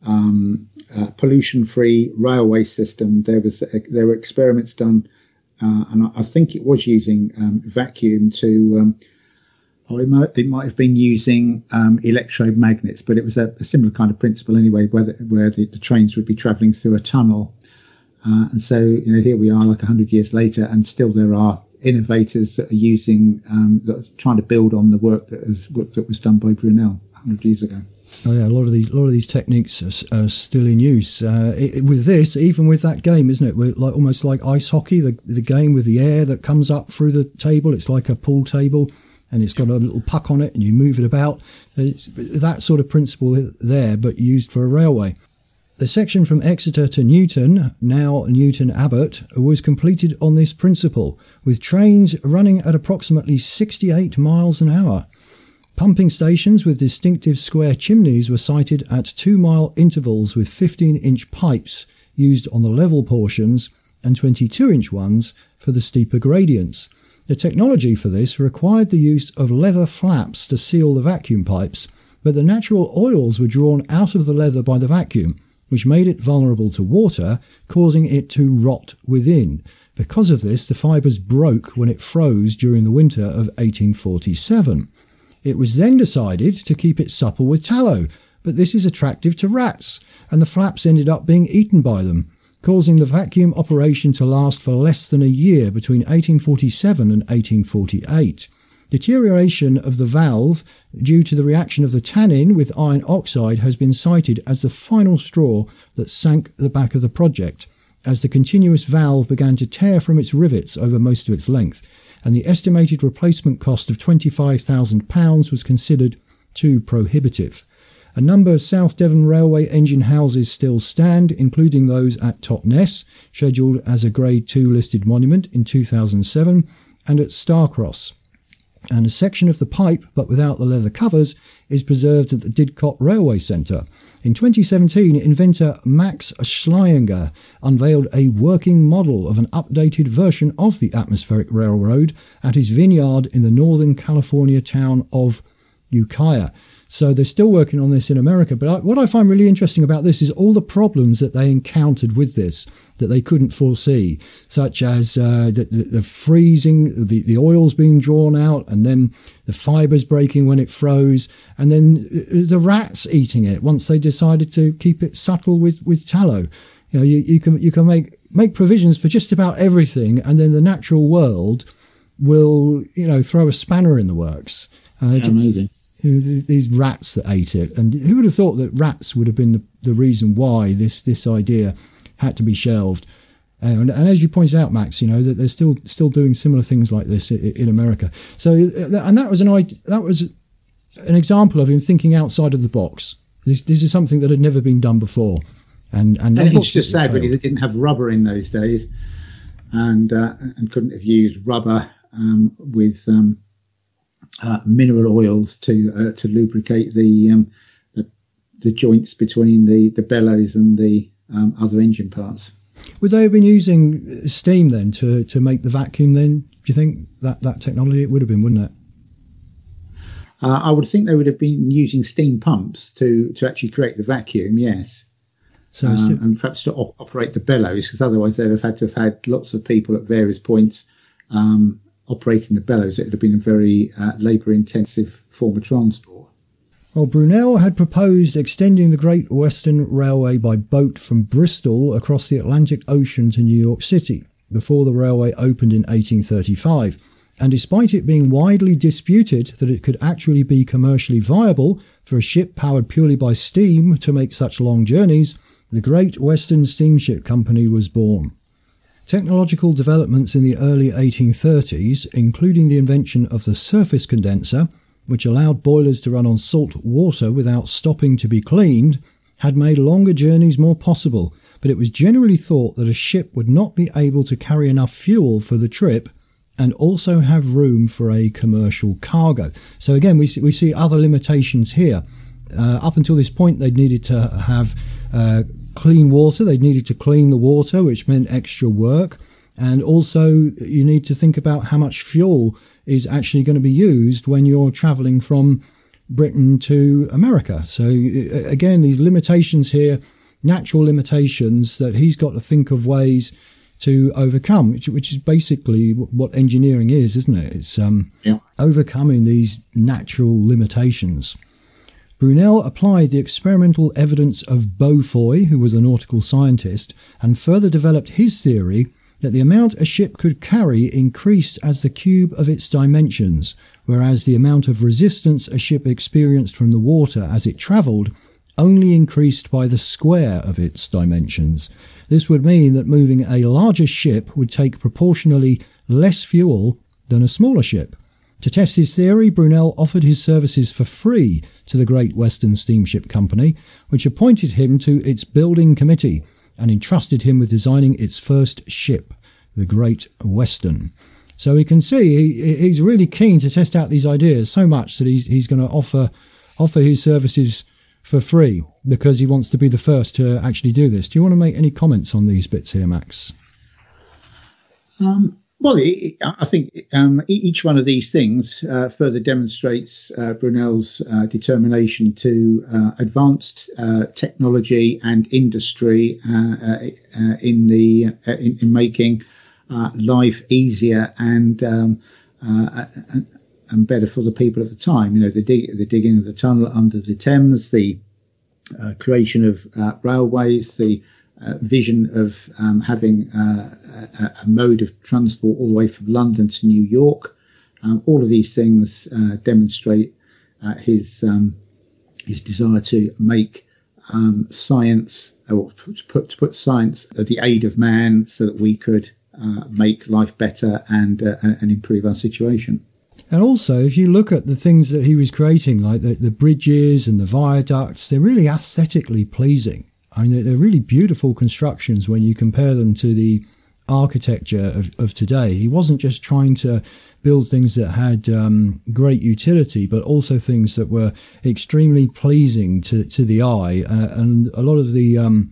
pollution-free railway system. There were experiments done, and I think it was using vacuum to. It might have been using electromagnets, but it was a similar kind of principle anyway, where the trains would be travelling through a tunnel. And so, here we are, like 100 years later, and still there are innovators that are using, that are trying to build on the work that was done by Brunel 100 years ago. Oh yeah, a lot of these techniques are still in use. With this, even with that game, isn't it? Like almost like ice hockey, the game with the air that comes up through the table. It's like a pool table, and it's got a little puck on it, and you move it about. It's that sort of principle there, but used for a railway. The section from Exeter to Newton, now Newton Abbot, was completed on this principle, with trains running at approximately 68 miles an hour. Pumping stations with distinctive square chimneys were sited at 2-mile intervals with 15-inch pipes used on the level portions and 22-inch ones for the steeper gradients. The technology for this required the use of leather flaps to seal the vacuum pipes, but the natural oils were drawn out of the leather by the vacuum, which made it vulnerable to water, causing it to rot within. Because of this, the fibres broke when it froze during the winter of 1847. It was then decided to keep it supple with tallow, but this is attractive to rats, and the flaps ended up being eaten by them, causing the vacuum operation to last for less than a year between 1847 and 1848. Deterioration of the valve due to the reaction of the tannin with iron oxide has been cited as the final straw that sank the back of the project, as the continuous valve began to tear from its rivets over most of its length, and the estimated replacement cost of £25,000 was considered too prohibitive. A number of South Devon Railway engine houses still stand, including those at Totnes, scheduled as a Grade 2 listed monument in 2007, and at Starcross. And a section of the pipe, but without the leather covers, is preserved at the Didcot Railway Centre. In 2017, inventor Max Schleinger unveiled a working model of an updated version of the atmospheric railroad at his vineyard in the northern California town of Ukiah. So they're still working on this in America. But what I find really interesting about this is all the problems that they encountered with this that they couldn't foresee, such as the freezing, the oils being drawn out, and then the fibers breaking when it froze, and then the rats eating it once they decided to keep it subtle with tallow. You know, you can make provisions for just about everything, and then the natural world will, you know, throw a spanner in the works. Amazing. These rats that ate it, and who would have thought that rats would have been the reason why this idea had to be shelved? And as you pointed out, Max, you know that they're still doing similar things like this in America. So, and that was an example of him thinking outside of the box. This is something that had never been done before, and it's just sad really they didn't have rubber in those days, and couldn't have used rubber with mineral oils to lubricate the joints between the bellows and the other engine parts. Would they have been using steam then to make the vacuum then? Do you think that technology? It would have been, wouldn't it? I would think they would have been using steam pumps to actually create the vacuum, yes. So and perhaps to operate the bellows, because otherwise they'd have had lots of people at various points operating the bellows. It would have been a very labour-intensive form of transport. Well, Brunel had proposed extending the Great Western Railway by boat from Bristol across the Atlantic Ocean to New York City before the railway opened in 1835. And despite it being widely disputed that it could actually be commercially viable for a ship powered purely by steam to make such long journeys, the Great Western Steamship Company was born. Technological developments in the early 1830s, including the invention of the surface condenser, which allowed boilers to run on salt water without stopping to be cleaned, had made longer journeys more possible, but it was generally thought that a ship would not be able to carry enough fuel for the trip and also have room for a commercial cargo. So again, we see other limitations here. Up until this point, they'd needed to have clean water. They'd needed to clean the water, which meant extra work. And also, you need to think about how much fuel is actually going to be used when you're traveling from Britain to America. So again, these limitations here, natural limitations that he's got to think of ways to overcome, which is basically what engineering is, isn't it? It's overcoming these natural limitations. Brunel applied the experimental evidence of Beaufoy, who was a nautical scientist, and further developed his theory that the amount a ship could carry increased as the cube of its dimensions, whereas the amount of resistance a ship experienced from the water as it travelled only increased by the square of its dimensions. This would mean that moving a larger ship would take proportionally less fuel than a smaller ship. To test his theory, Brunel offered his services for free to the Great Western Steamship Company, which appointed him to its building committee and entrusted him with designing its first ship, the Great Western. So we can see he's really keen to test out these ideas so much that he's going to offer his services for free because he wants to be the first to actually do this. Do you want to make any comments on these bits here, Max? Well, I think each one of these things further demonstrates Brunel's determination to advance technology and industry in making life easier and better for the people at the time. You know, the digging of the tunnel under the Thames, the creation of railways, the vision of having a mode of transport all the way from London to New York. All of these things demonstrate his desire to make science, or to put science at the aid of man, so that we could make life better and improve our situation. And also, if you look at the things that he was creating, like the bridges and the viaducts, they're really aesthetically pleasing. I mean, they're really beautiful constructions when you compare them to the architecture of today. He wasn't just trying to build things that had great utility, but also things that were extremely pleasing to the eye. And a lot of the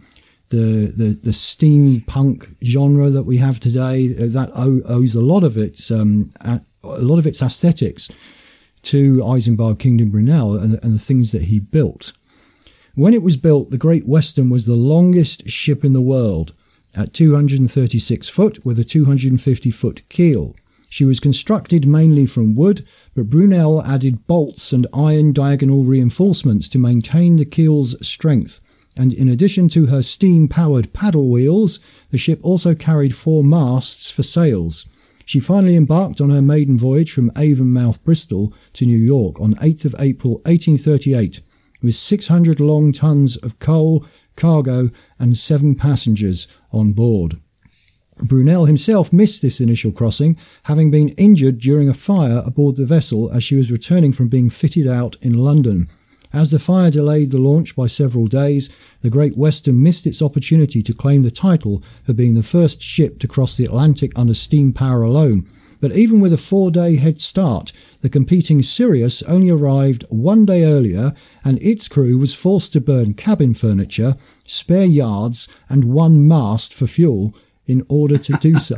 steampunk genre that we have today, that owes a lot of its aesthetics to Isambard Kingdom Brunel and the things that he built. When it was built, the Great Western was the longest ship in the world, at 236 foot with a 250-foot keel. She was constructed mainly from wood, but Brunel added bolts and iron diagonal reinforcements to maintain the keel's strength. And in addition to her steam-powered paddle wheels, the ship also carried 4 masts for sails. She finally embarked on her maiden voyage from Avonmouth, Bristol to New York on 8th of April 1838, with 600 long tons of coal, cargo and 7 passengers on board. Brunel himself missed this initial crossing, having been injured during a fire aboard the vessel as she was returning from being fitted out in London. As the fire delayed the launch by several days, the Great Western missed its opportunity to claim the title of being the first ship to cross the Atlantic under steam power alone. But even with a 4-day head start, the competing Sirius only arrived 1 day earlier, and its crew was forced to burn cabin furniture, spare yards, and 1 mast for fuel in order to do so.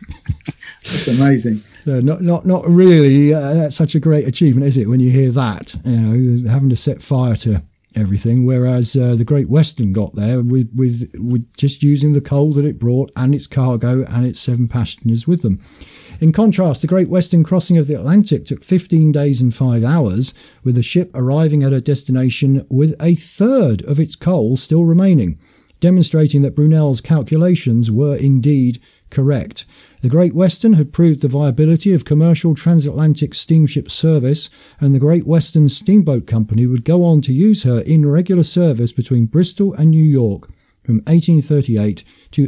That's amazing. So not really that's such a great achievement, is it, when you hear that, having to set fire to everything, whereas the Great Western got there with just using the coal that it brought and its cargo and its 7 passengers with them. In contrast, the Great Western crossing of the Atlantic took 15 days and 5 hours, with the ship arriving at her destination with 1/3 of its coal still remaining, demonstrating that Brunel's calculations were indeed correct. The Great Western had proved the viability of commercial transatlantic steamship service, and the Great Western Steamboat Company would go on to use her in regular service between Bristol and New York from 1838 to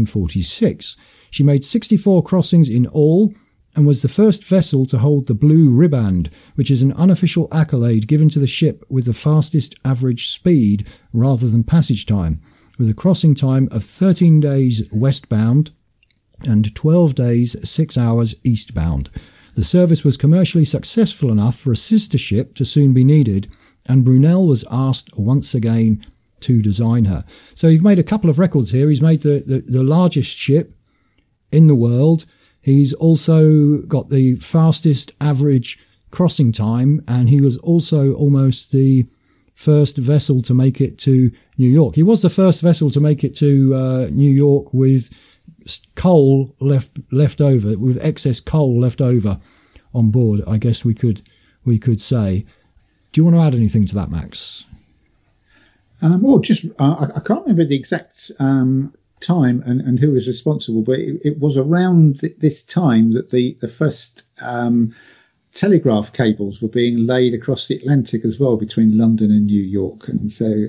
1846. She made 64 crossings in all, and was the first vessel to hold the Blue Riband, which is an unofficial accolade given to the ship with the fastest average speed rather than passage time, with a crossing time of 13 days westbound and 12 days 6 hours eastbound. The service was commercially successful enough for a sister ship to soon be needed, and Brunel was asked once again to design her. So he's made a couple of records here. He's made the largest ship in the world. He's also got the fastest average crossing time, and he was also almost the first vessel to make it to New York. He was the first vessel to make it to New York with coal left over, with excess coal left over on board, I guess we could say. Do you want to add anything to that, Max? Well, just I can't remember the exact time and who was responsible, but it was around this time that the first telegraph cables were being laid across the Atlantic as well, between London and New York. And so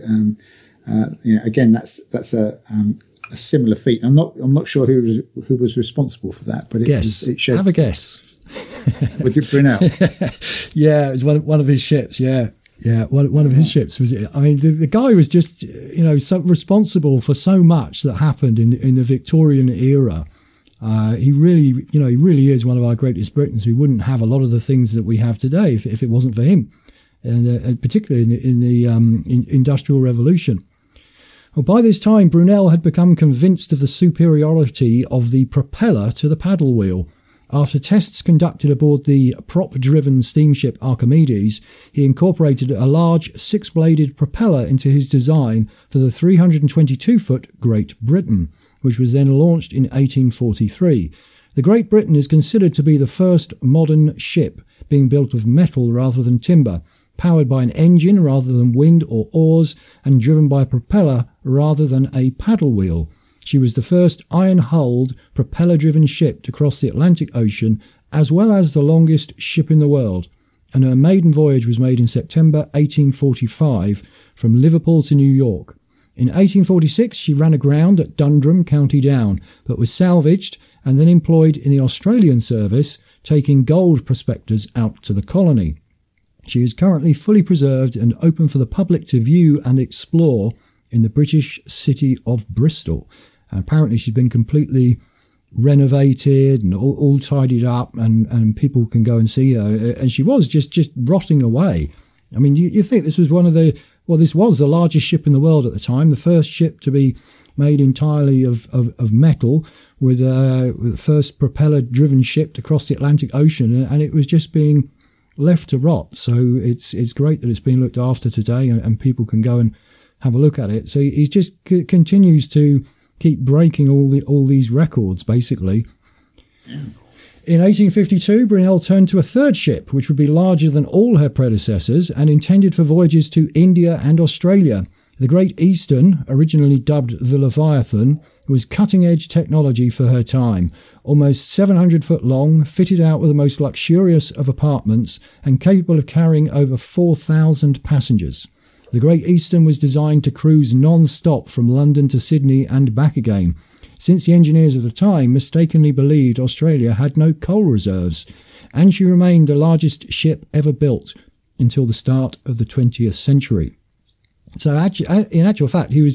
again, that's a similar feat. I'm not sure who was responsible for that, but it showed. Have a guess. Was it Brunel? Yeah, it was one of his ships. Yeah, one of his ships was it. I mean, the guy was just so responsible for so much that happened in the Victorian era. He really is one of our greatest Britons. We wouldn't have a lot of the things that we have today if it wasn't for him, and particularly in the Industrial Revolution. Well, by this time, Brunel had become convinced of the superiority of the propeller to the paddle wheel. After tests conducted aboard the prop-driven steamship Archimedes, he incorporated a large 6-bladed propeller into his design for the 322-foot Great Britain, which was then launched in 1843. The Great Britain is considered to be the first modern ship, being built of metal rather than timber, powered by an engine rather than wind or oars, and driven by a propeller rather than a paddle wheel. She was the first iron-hulled, propeller-driven ship to cross the Atlantic Ocean, as well as the longest ship in the world, and her maiden voyage was made in September 1845 from Liverpool to New York. In 1846 she ran aground at Dundrum, County Down, but was salvaged and then employed in the Australian service, taking gold prospectors out to the colony. She is currently fully preserved and open for the public to view and explore in the British city of Bristol. And apparently she's been completely renovated and all tidied up, and people can go and see her. And she was just rotting away. I mean, you think this was this was the largest ship in the world at the time, the first ship to be made entirely of metal, with the first propeller-driven ship to cross the Atlantic Ocean, and it was just being left to rot. So it's great that it's being looked after today, and people can go and have a look at it. So he just continues to keep breaking all these records, basically. Yeah. In 1852, Brunel turned to a third ship, which would be larger than all her predecessors and intended for voyages to India and Australia. The Great Eastern, originally dubbed the Leviathan, was cutting-edge technology for her time, almost 700 foot long, fitted out with the most luxurious of apartments, and capable of carrying over 4,000 passengers. The Great Eastern was designed to cruise non-stop from London to Sydney and back again, since the engineers of the time mistakenly believed Australia had no coal reserves, and she remained the largest ship ever built until the start of the 20th century. So in actual fact, he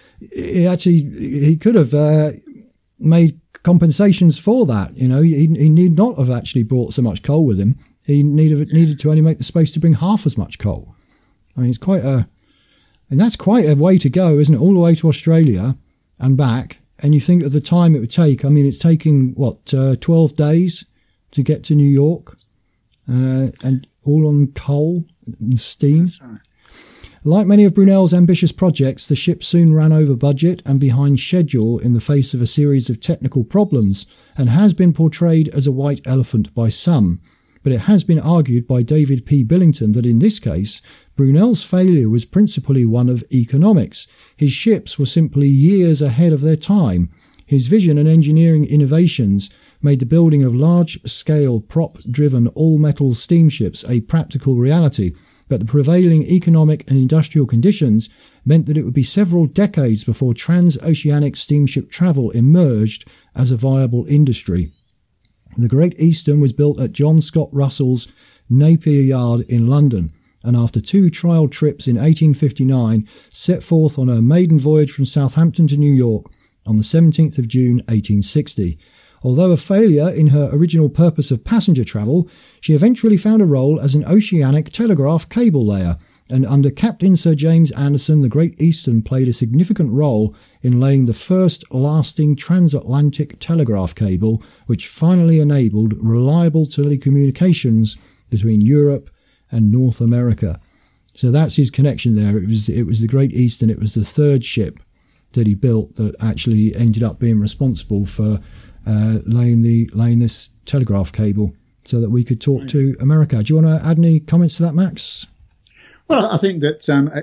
could have made compensations for that. You know, he need not have actually brought so much coal with him. He needed to only make the space to bring half as much coal. I mean, that's quite a way to go, isn't it? All the way to Australia and back. And you think of the time it would take. I mean, it's taking 12 days to get to New York, and all on coal and steam. That's right. Like many of Brunel's ambitious projects, the ship soon ran over budget and behind schedule in the face of a series of technical problems, and has been portrayed as a white elephant by some. But it has been argued by David P. Billington that in this case, Brunel's failure was principally one of economics. His ships were simply years ahead of their time. His vision and engineering innovations made the building of large-scale prop-driven all-metal steamships a practical reality, but the prevailing economic and industrial conditions meant that it would be several decades before transoceanic steamship travel emerged as a viable industry. The Great Eastern was built at John Scott Russell's Napier Yard in London, and after 2 trial trips in 1859, set forth on her maiden voyage from Southampton to New York on the 17th of June 1860. Although a failure in her original purpose of passenger travel, she eventually found a role as an oceanic telegraph cable layer, and under Captain Sir James Anderson, the Great Eastern played a significant role in laying the first lasting transatlantic telegraph cable, which finally enabled reliable telecommunications between Europe and North America. So that's his connection there. It was the Great Eastern. It was the third ship that he built that actually ended up being responsible for laying this telegraph cable so that we could talk to America. Do you want to add any comments to that, Max? Well, I think that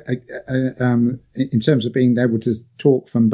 in terms of being able to talk from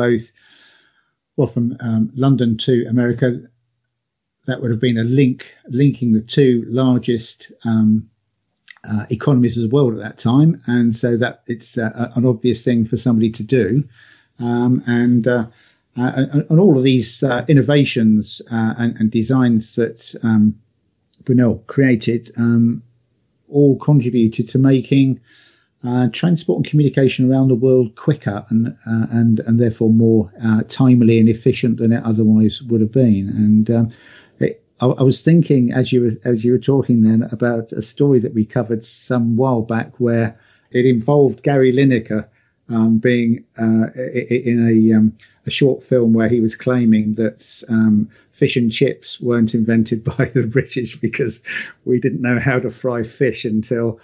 from London to America, that would have been a linking the two largest economies of the world at that time, and so that it's an obvious thing for somebody to do, and all of these innovations and designs that Brunel created all contributed to making transport and communication around the world quicker and therefore more timely and efficient than it otherwise would have been. And I was thinking as you were talking then about a story that we covered some while back where it involved Gary Lineker being in a short film where he was claiming that fish and chips weren't invented by the British because we didn't know how to fry fish until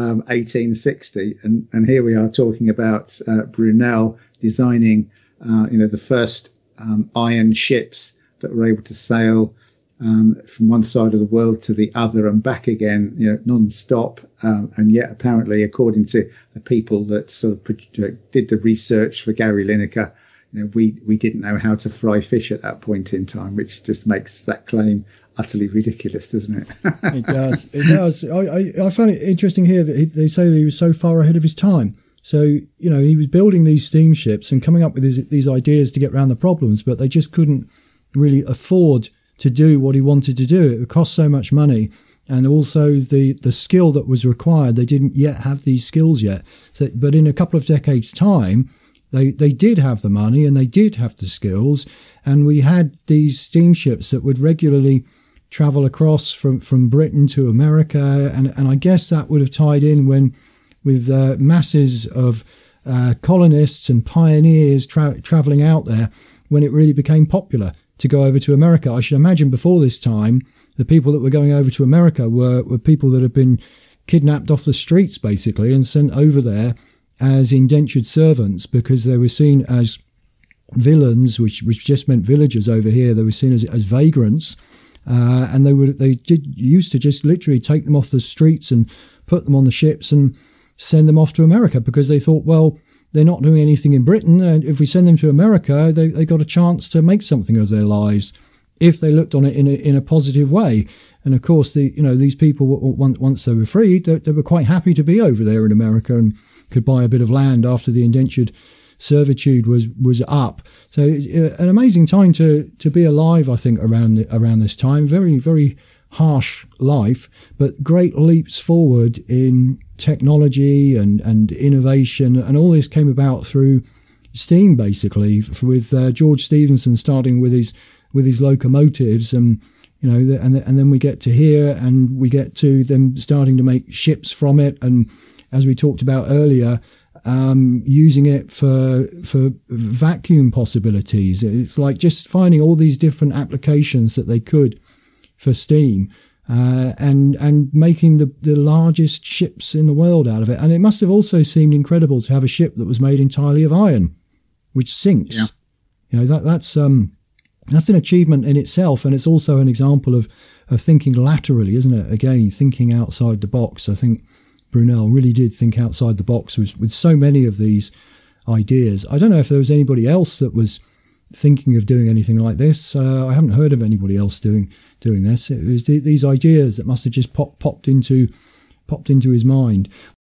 1860, and here we are talking about Brunel designing the first iron ships that were able to sail from one side of the world to the other and back again, non-stop, and yet apparently, according to the people that sort of did the research for Gary Lineker, we didn't know how to fry fish at that point in time, which just makes that claim utterly ridiculous, doesn't it? It does. I find it interesting here that they say that he was so far ahead of his time. So, he was building these steamships and coming up with these ideas to get around the problems, but they just couldn't really afford to do what he wanted to do. It would cost so much money. And also the skill that was required, they didn't yet have these skills yet. So, but in a couple of decades' time, they did have the money and they did have the skills. And we had these steamships that would regularly travel across from Britain to America. And I guess that would have tied in with masses of colonists and pioneers traveling out there when it really became popular to go over to America. I should imagine before this time, the people that were going over to America were people that had been kidnapped off the streets, basically, and sent over there as indentured servants because they were seen as villains, which just meant villagers over here. They were seen as vagrants, and they used to just literally take them off the streets and put them on the ships and send them off to America because they thought, well, they're not doing anything in Britain, and if we send them to America, they got a chance to make something of their lives if they looked on it in a positive way. And of course, these people, once they were freed, they were quite happy to be over there in America and could buy a bit of land after the indentured servitude was up. So it's an amazing time to be alive, I think, around this time. Very, very harsh life, but great leaps forward in technology and innovation, and all this came about through steam, basically, with George Stephenson starting with his locomotives, and then we get to here, and we get to them starting to make ships from it, and as we talked about earlier, using it for vacuum possibilities. It's like just finding all these different applications that they could for steam, and making the largest ships in the world out of it. And it must have also seemed incredible to have a ship that was made entirely of iron, which sinks. Yeah. That's an achievement in itself, and it's also an example of thinking laterally, isn't it? Again, thinking outside the box. I think Brunel really did think outside the box with so many of these ideas. I don't know if there was anybody else that was thinking of doing anything like this. I haven't heard of anybody else doing this. It was these ideas that must have just popped into his mind.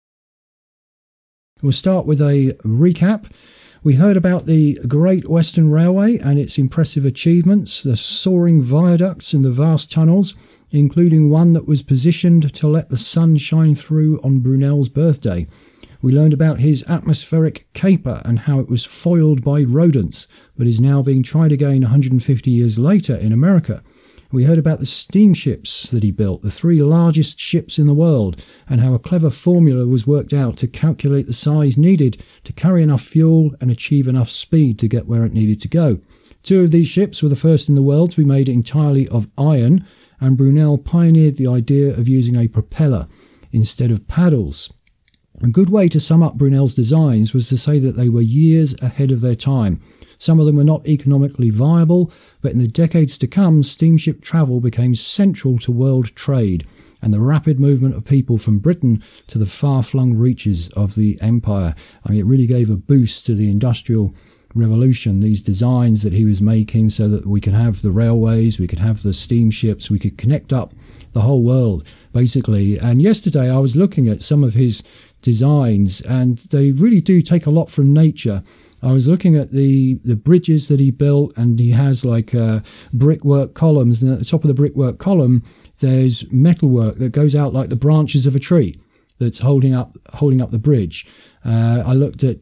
We'll start with a recap. We heard about the Great Western Railway and its impressive achievements, the soaring viaducts and the vast tunnels, including one that was positioned to let the sun shine through on Brunel's birthday. We learned about his atmospheric caper and how it was foiled by rodents, but is now being tried again 150 years later in America. We heard about the steamships that he built, the 3 largest ships in the world, and how a clever formula was worked out to calculate the size needed to carry enough fuel and achieve enough speed to get where it needed to go. 2 of these ships were the first in the world to be made entirely of iron, and Brunel pioneered the idea of using a propeller instead of paddles. A good way to sum up Brunel's designs was to say that they were years ahead of their time. Some of them were not economically viable, but in the decades to come, steamship travel became central to world trade and the rapid movement of people from Britain to the far-flung reaches of the empire. I mean, it really gave a boost to the industrial revolution, these designs that he was making, so that we could have the railways, we could have the steamships, we could connect up the whole world, basically. And yesterday I was looking at some of his designs, and they really do take a lot from nature. I was looking at the bridges that he built, and he has like brickwork columns, and at the top of the brickwork column there's metalwork that goes out like the branches of a tree that's holding up the bridge. I looked at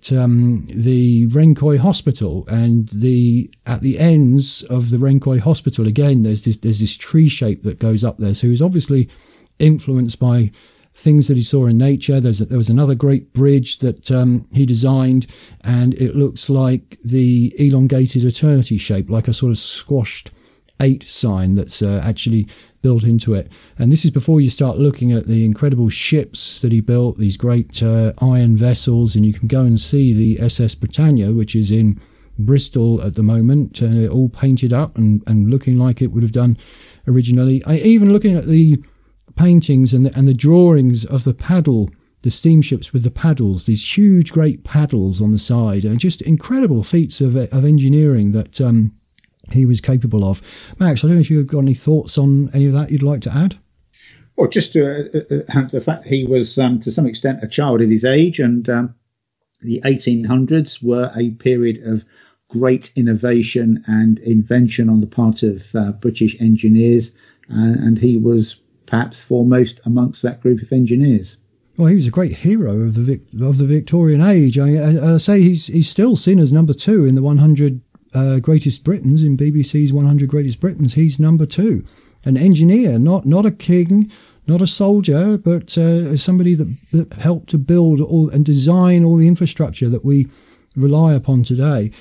the Renkoy Hospital, and at the ends of the Renkoy Hospital, again, there's this tree shape that goes up there. So he was obviously influenced by things that he saw in nature. There was another great bridge that he designed, and it looks like the elongated eternity shape, like a sort of squashed 8 sign that's actually built into it. And this is before you start looking at the incredible ships that he built, these great iron vessels, and you can go and see the SS Britannia, which is in Bristol at the moment, all painted up and looking like it would have done originally. Even looking at the paintings and the drawings of the steamships with the paddles, these huge great paddles on the side, and just incredible feats of engineering that he was capable of. Max, I don't know if you've got any thoughts on any of that you'd like to add? Well, just the fact he was to some extent a child of his age, and the 1800s were a period of great innovation and invention on the part of British engineers, and he was perhaps foremost amongst that group of engineers. Well, he was a great hero of the Victorian age. I say he's still seen as number 2 in the 100 Greatest Britons, in BBC's 100 Greatest Britons. He's number 2, an engineer, not a king, not a soldier, but somebody that helped to build all and design all the infrastructure that we rely upon today.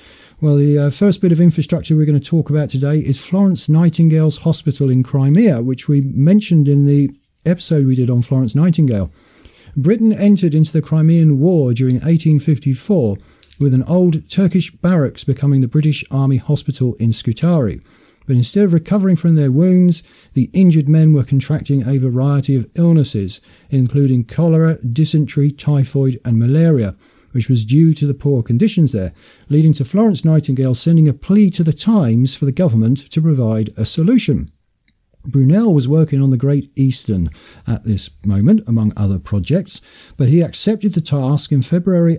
Well, the first bit of infrastructure we're going to talk about today is Florence Nightingale's Hospital in Crimea, which we mentioned in the episode we did on Florence Nightingale. Britain entered into the Crimean War during 1854, with an old Turkish barracks becoming the British Army Hospital in Scutari. But instead of recovering from their wounds, the injured men were contracting a variety of illnesses, including cholera, dysentery, typhoid and malaria, which was due to the poor conditions there, leading to Florence Nightingale sending a plea to the Times for the government to provide a solution. Brunel was working on the Great Eastern at this moment, among other projects, but he accepted the task in February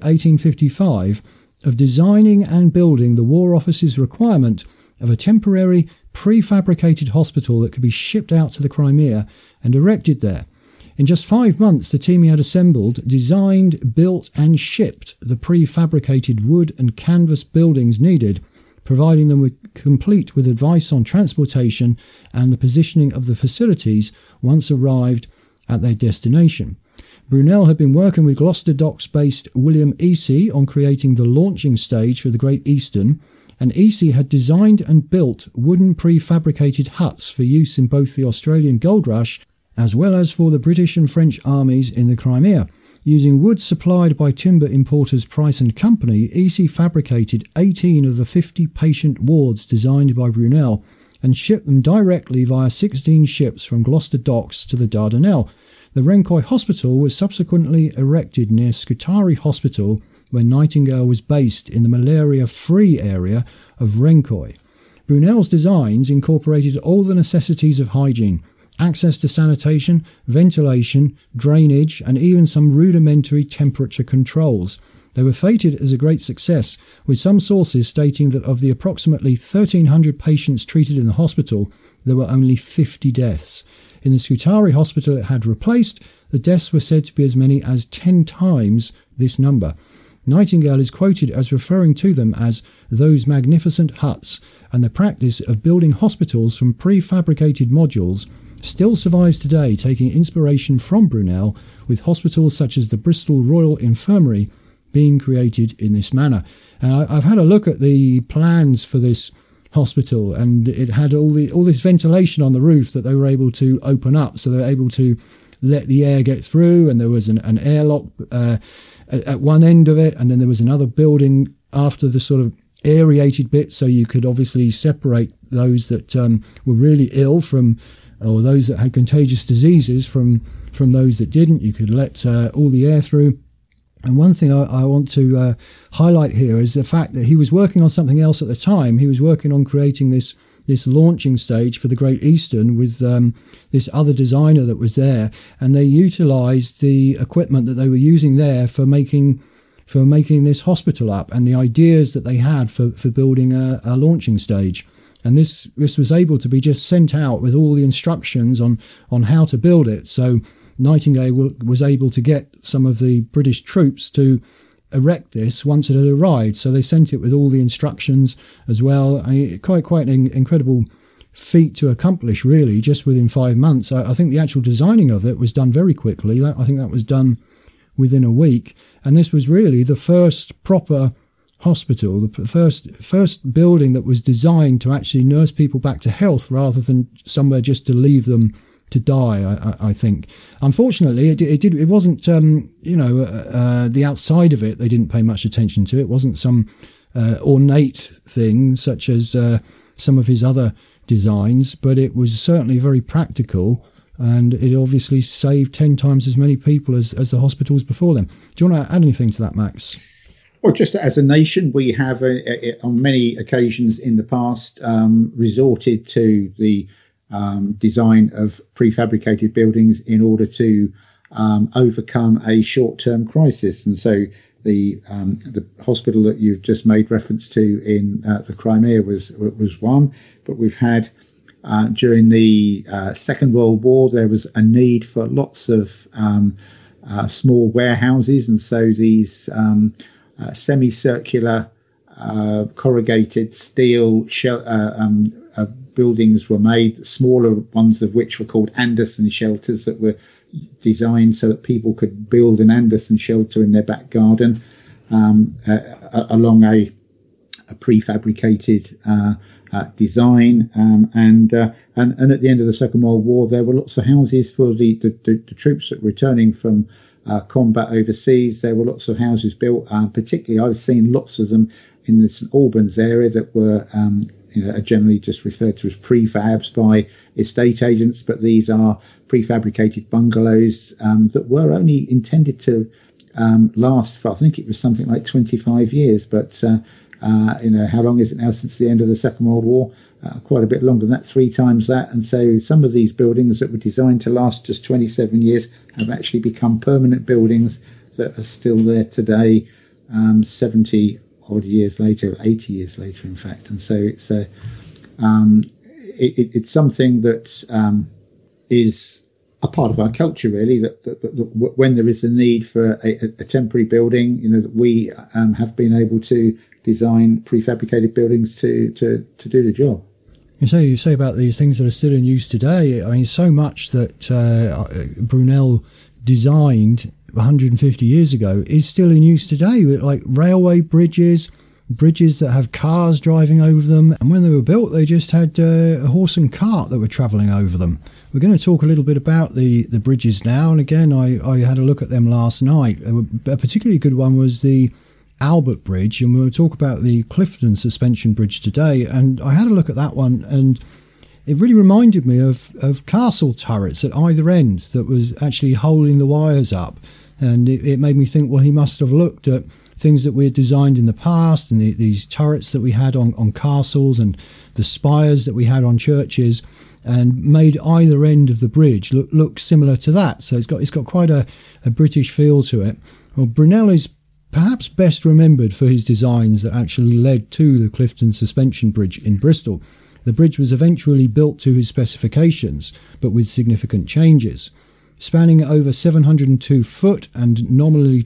1855 of designing and building the War Office's requirement of a temporary prefabricated hospital that could be shipped out to the Crimea and erected there. In just 5 months, the team he had assembled designed, built and shipped the prefabricated wood and canvas buildings needed, providing them with complete with advice on transportation and the positioning of the facilities once arrived at their destination. Brunel had been working with Gloucester Docks-based William Easy on creating the launching stage for the Great Eastern, and Easy had designed and built wooden prefabricated huts for use in both the Australian Gold Rush as well as for the British and French armies in the Crimea. Using wood supplied by timber importers Price and Company, Easy fabricated 18 of the 50 patient wards designed by Brunel and shipped them directly via 16 ships from Gloucester Docks to the Dardanelles. The Renkoy Hospital was subsequently erected near Scutari Hospital, where Nightingale was based in the malaria-free area of Renkoy. Brunel's designs incorporated all the necessities of hygiene, access to sanitation, ventilation, drainage, and even some rudimentary temperature controls. They were fated as a great success, with some sources stating that of the approximately 1,300 patients treated in the hospital, there were only 50 deaths. In the Scutari hospital it had replaced, the deaths were said to be as many as 10 times this number. Nightingale is quoted as referring to them as those magnificent huts, and the practice of building hospitals from prefabricated modules still survives today, taking inspiration from Brunel, with hospitals such as the Bristol Royal Infirmary being created in this manner. And I've had a look at the plans for this hospital, and it had all this ventilation on the roof that they were able to open up, so they were able to let the air get through, and there was an airlock at one end of it, and then there was another building after the sort of aerated bit, so you could obviously separate those that were really ill from, or those that had contagious diseases from those that didn't. You could let all the air through. And one thing I want to highlight here is the fact that he was working on something else at the time. He was working on creating this launching stage for the Great Eastern with this other designer that was there, and they utilised the equipment that they were using there for making this hospital up, and the ideas that they had for building a launching stage. And this was able to be just sent out with all the instructions on how to build it. So Nightingale was able to get some of the British troops to erect this once it had arrived. So they sent it with all the instructions as well. Quite an incredible feat to accomplish, really, just within 5 months. I think the actual designing of it was done very quickly. I think that was done within a week. And this was really the first proper hospital, the first building that was designed to actually nurse people back to health rather than somewhere just to leave them to die. I think, unfortunately, it wasn't. The outside of it, they didn't pay much attention to. It wasn't some ornate thing such as some of his other designs, but it was certainly very practical, and it obviously saved 10 times as many people as the hospitals before them. Do you want to add anything to that, Max? Well, just as a nation, we have on many occasions in the past resorted to the design of prefabricated buildings in order to overcome a short-term crisis. And so the hospital that you've just made reference to in the Crimea was one. But we've had during the Second World War, there was a need for lots of small warehouses, and so these semicircular corrugated steel buildings were made, smaller ones of which were called Anderson shelters, that were designed so that people could build an Anderson shelter in their back garden along a a prefabricated design, and at the end of the Second World War, there were lots of houses for the troops that were returning from combat overseas. There were lots of houses built, particularly I've seen lots of them in the St Albans area that were are generally just referred to as prefabs by estate agents, but these are prefabricated bungalows that were only intended to last for, I think it was something like 25 years, but how long is it now since the end of the Second World War? Quite a bit longer than that, 3 times that. And so some of these buildings that were designed to last just 27 years have actually become permanent buildings that are still there today, 70 odd years later, 80 years later, in fact. And so it's something that is a part of our culture, really, that when there is a need for a temporary building, that we have been able to design prefabricated buildings to do the job. You say about these things that are still in use today. I mean, so much that Brunel designed 150 years ago is still in use today, like railway bridges that have cars driving over them. And when they were built, they just had a horse and cart that were travelling over them. We're going to talk a little bit about the bridges now. And again, I had a look at them last night. A particularly good one was the Albert Bridge, and we'll talk about the Clifton Suspension Bridge today. And I had a look at that one, and it really reminded me of castle turrets at either end that was actually holding the wires up. And it made me think, well, he must have looked at things that we had designed in the past, and these turrets that we had on castles and the spires that we had on churches, and made either end of the bridge look similar to that. So it's got quite a British feel to it. Well, Brunel is perhaps best remembered for his designs that actually led to the Clifton Suspension Bridge in Bristol. The bridge was eventually built to his specifications, but with significant changes. Spanning over 702 foot and nominally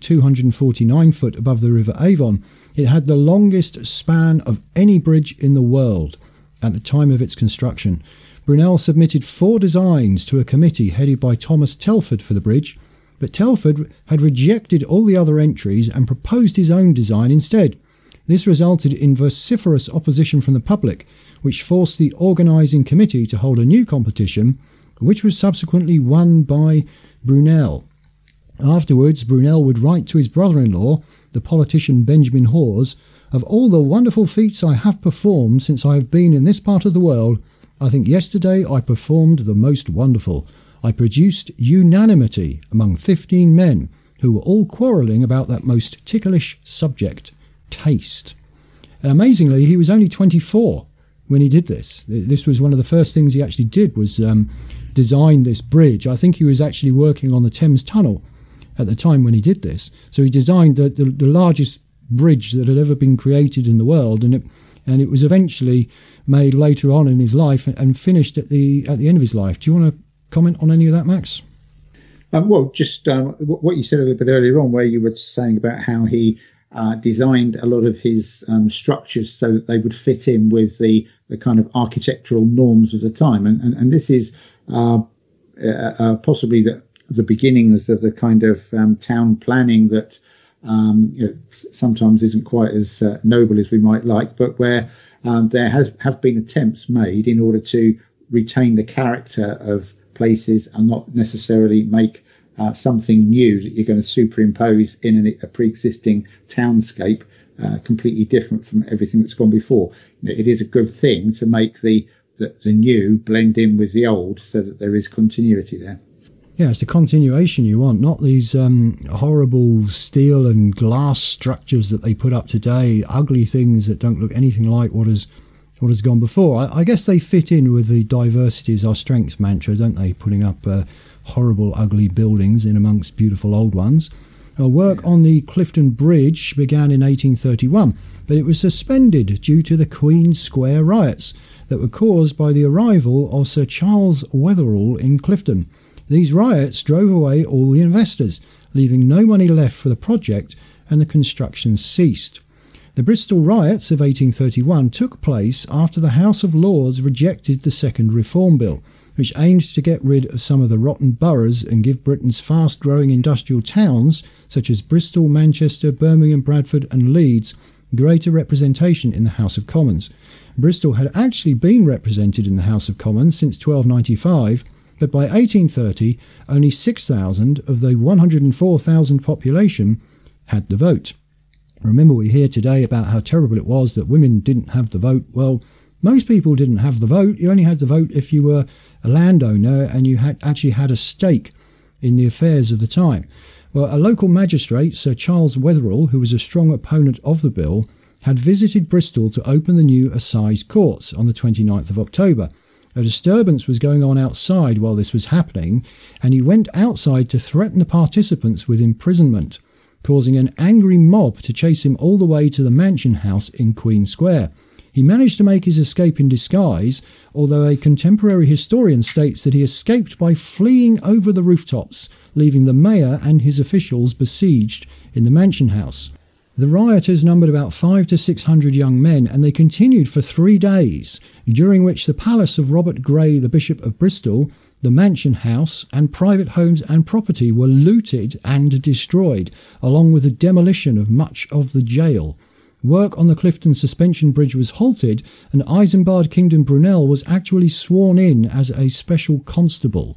249 foot above the River Avon, it had the longest span of any bridge in the world at the time of its construction. Brunel submitted 4 designs to a committee headed by Thomas Telford for the bridge, but Telford had rejected all the other entries and proposed his own design instead. This resulted in vociferous opposition from the public, which forced the organising committee to hold a new competition, which was subsequently won by Brunel. Afterwards, Brunel would write to his brother-in-law, the politician Benjamin Hawes, "Of all the wonderful feats I have performed since I have been in this part of the world, I think yesterday I performed the most wonderful. I produced unanimity among 15 men who were all quarrelling about that most ticklish subject, taste." And amazingly, he was only 24 when he did this. This was one of the first things he actually did, was design this bridge. I think he was actually working on the Thames Tunnel at the time when he did this. So he designed the largest bridge that had ever been created in the world, and it was eventually made later on in his life and finished at the end of his life. Do you want to comment on any of that, Max? Well, just what you said a little bit earlier on, where you were saying about how he designed a lot of his structures so that they would fit in with the kind of architectural norms of the time. And this is possibly the beginnings of the kind of town planning that sometimes isn't quite as noble as we might like, but where there have been attempts made in order to retain the character of places and not necessarily make something new that you're going to superimpose in a pre-existing townscape, completely different from everything that's gone before. It is a good thing to make the new blend in with the old so that there is continuity there. Yeah, it's the continuation you want, not these horrible steel and glass structures that they put up today, ugly things that don't look anything like what has gone before. I guess they fit in with the diversity is our strength mantra, don't they, putting up horrible, ugly buildings in amongst beautiful old ones. Work on the Clifton Bridge began in 1831, but it was suspended due to the Queen's Square riots that were caused by the arrival of Sir Charles Wetherell in Clifton. These riots drove away all the investors, leaving no money left for the project, and the construction ceased. The Bristol riots of 1831 took place after the House of Lords rejected the Second Reform Bill, which aimed to get rid of some of the rotten boroughs and give Britain's fast-growing industrial towns, such as Bristol, Manchester, Birmingham, Bradford and Leeds, greater representation in the House of Commons. Bristol had actually been represented in the House of Commons since 1295, but by 1830 only 6,000 of the 104,000 population had the vote. Remember, we hear today about how terrible it was that women didn't have the vote. Well, most people didn't have the vote. You only had the vote if you were a landowner and you actually had a stake in the affairs of the time. Well, a local magistrate, Sir Charles Wetherell, who was a strong opponent of the bill, had visited Bristol to open the new assize courts on the 29th of October. A disturbance was going on outside while this was happening, and he went outside to threaten the participants with imprisonment, causing an angry mob to chase him all the way to the Mansion House in Queen Square. He managed to make his escape in disguise, although a contemporary historian states that he escaped by fleeing over the rooftops, leaving the mayor and his officials besieged in the Mansion House. The rioters numbered about 500 to 600 young men, and they continued for 3 days, during which the palace of Robert Grey, the Bishop of Bristol, the Mansion House, and private homes and property were looted and destroyed, along with the demolition of much of the jail. Work on the Clifton Suspension Bridge was halted, and Isambard Kingdom Brunel was actually sworn in as a special constable.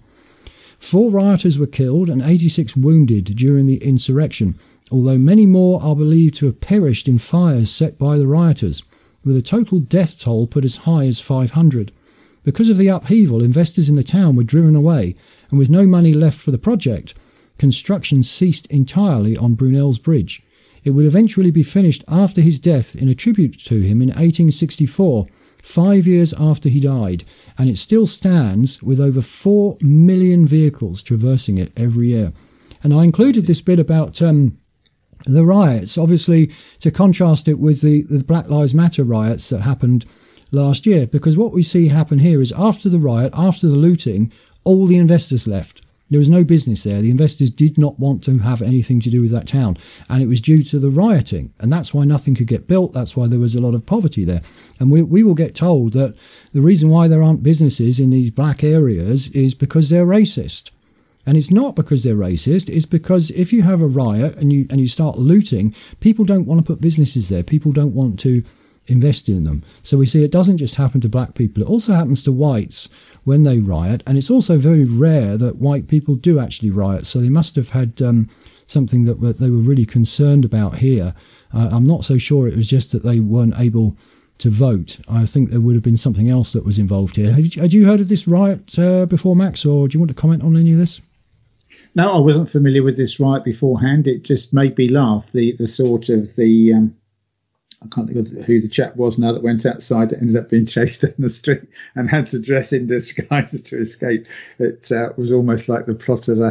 4 rioters were killed and 86 wounded during the insurrection, although many more are believed to have perished in fires set by the rioters, with a total death toll put as high as 500. Because of the upheaval, investors in the town were driven away, and with no money left for the project, construction ceased entirely on Brunel's Bridge. It would eventually be finished after his death in a tribute to him in 1864, 5 years after he died, and it still stands with over 4 million vehicles traversing it every year. And I included this bit about the riots, obviously to contrast it with the Black Lives Matter riots that happened last year, because what we see happen here is after the riot, after the looting, all the investors left. There was no business there. The investors did not want to have anything to do with that town, and it was due to the rioting, and that's why nothing could get built. That's why there was a lot of poverty there. And we will get told that the reason why there aren't businesses in these black areas is because they're racist. And it's not because they're racist. It's because if you have a riot and you start looting, people don't want to put businesses there. People don't want to invest in them. So we see it doesn't just happen to black people. It also happens to whites when they riot. And it's also very rare that white people do actually riot. So they must have had something that they were really concerned about here. I'm not so sure it was just that they weren't able to vote. I think there would have been something else that was involved here. Had you heard of this riot before, Max, or do you want to comment on any of this? No, I wasn't familiar with this riot beforehand. It just made me laugh. The sort of the I can't think of who the chap was now that went outside that ended up being chased in the street and had to dress in disguise to escape. It was almost like the plot of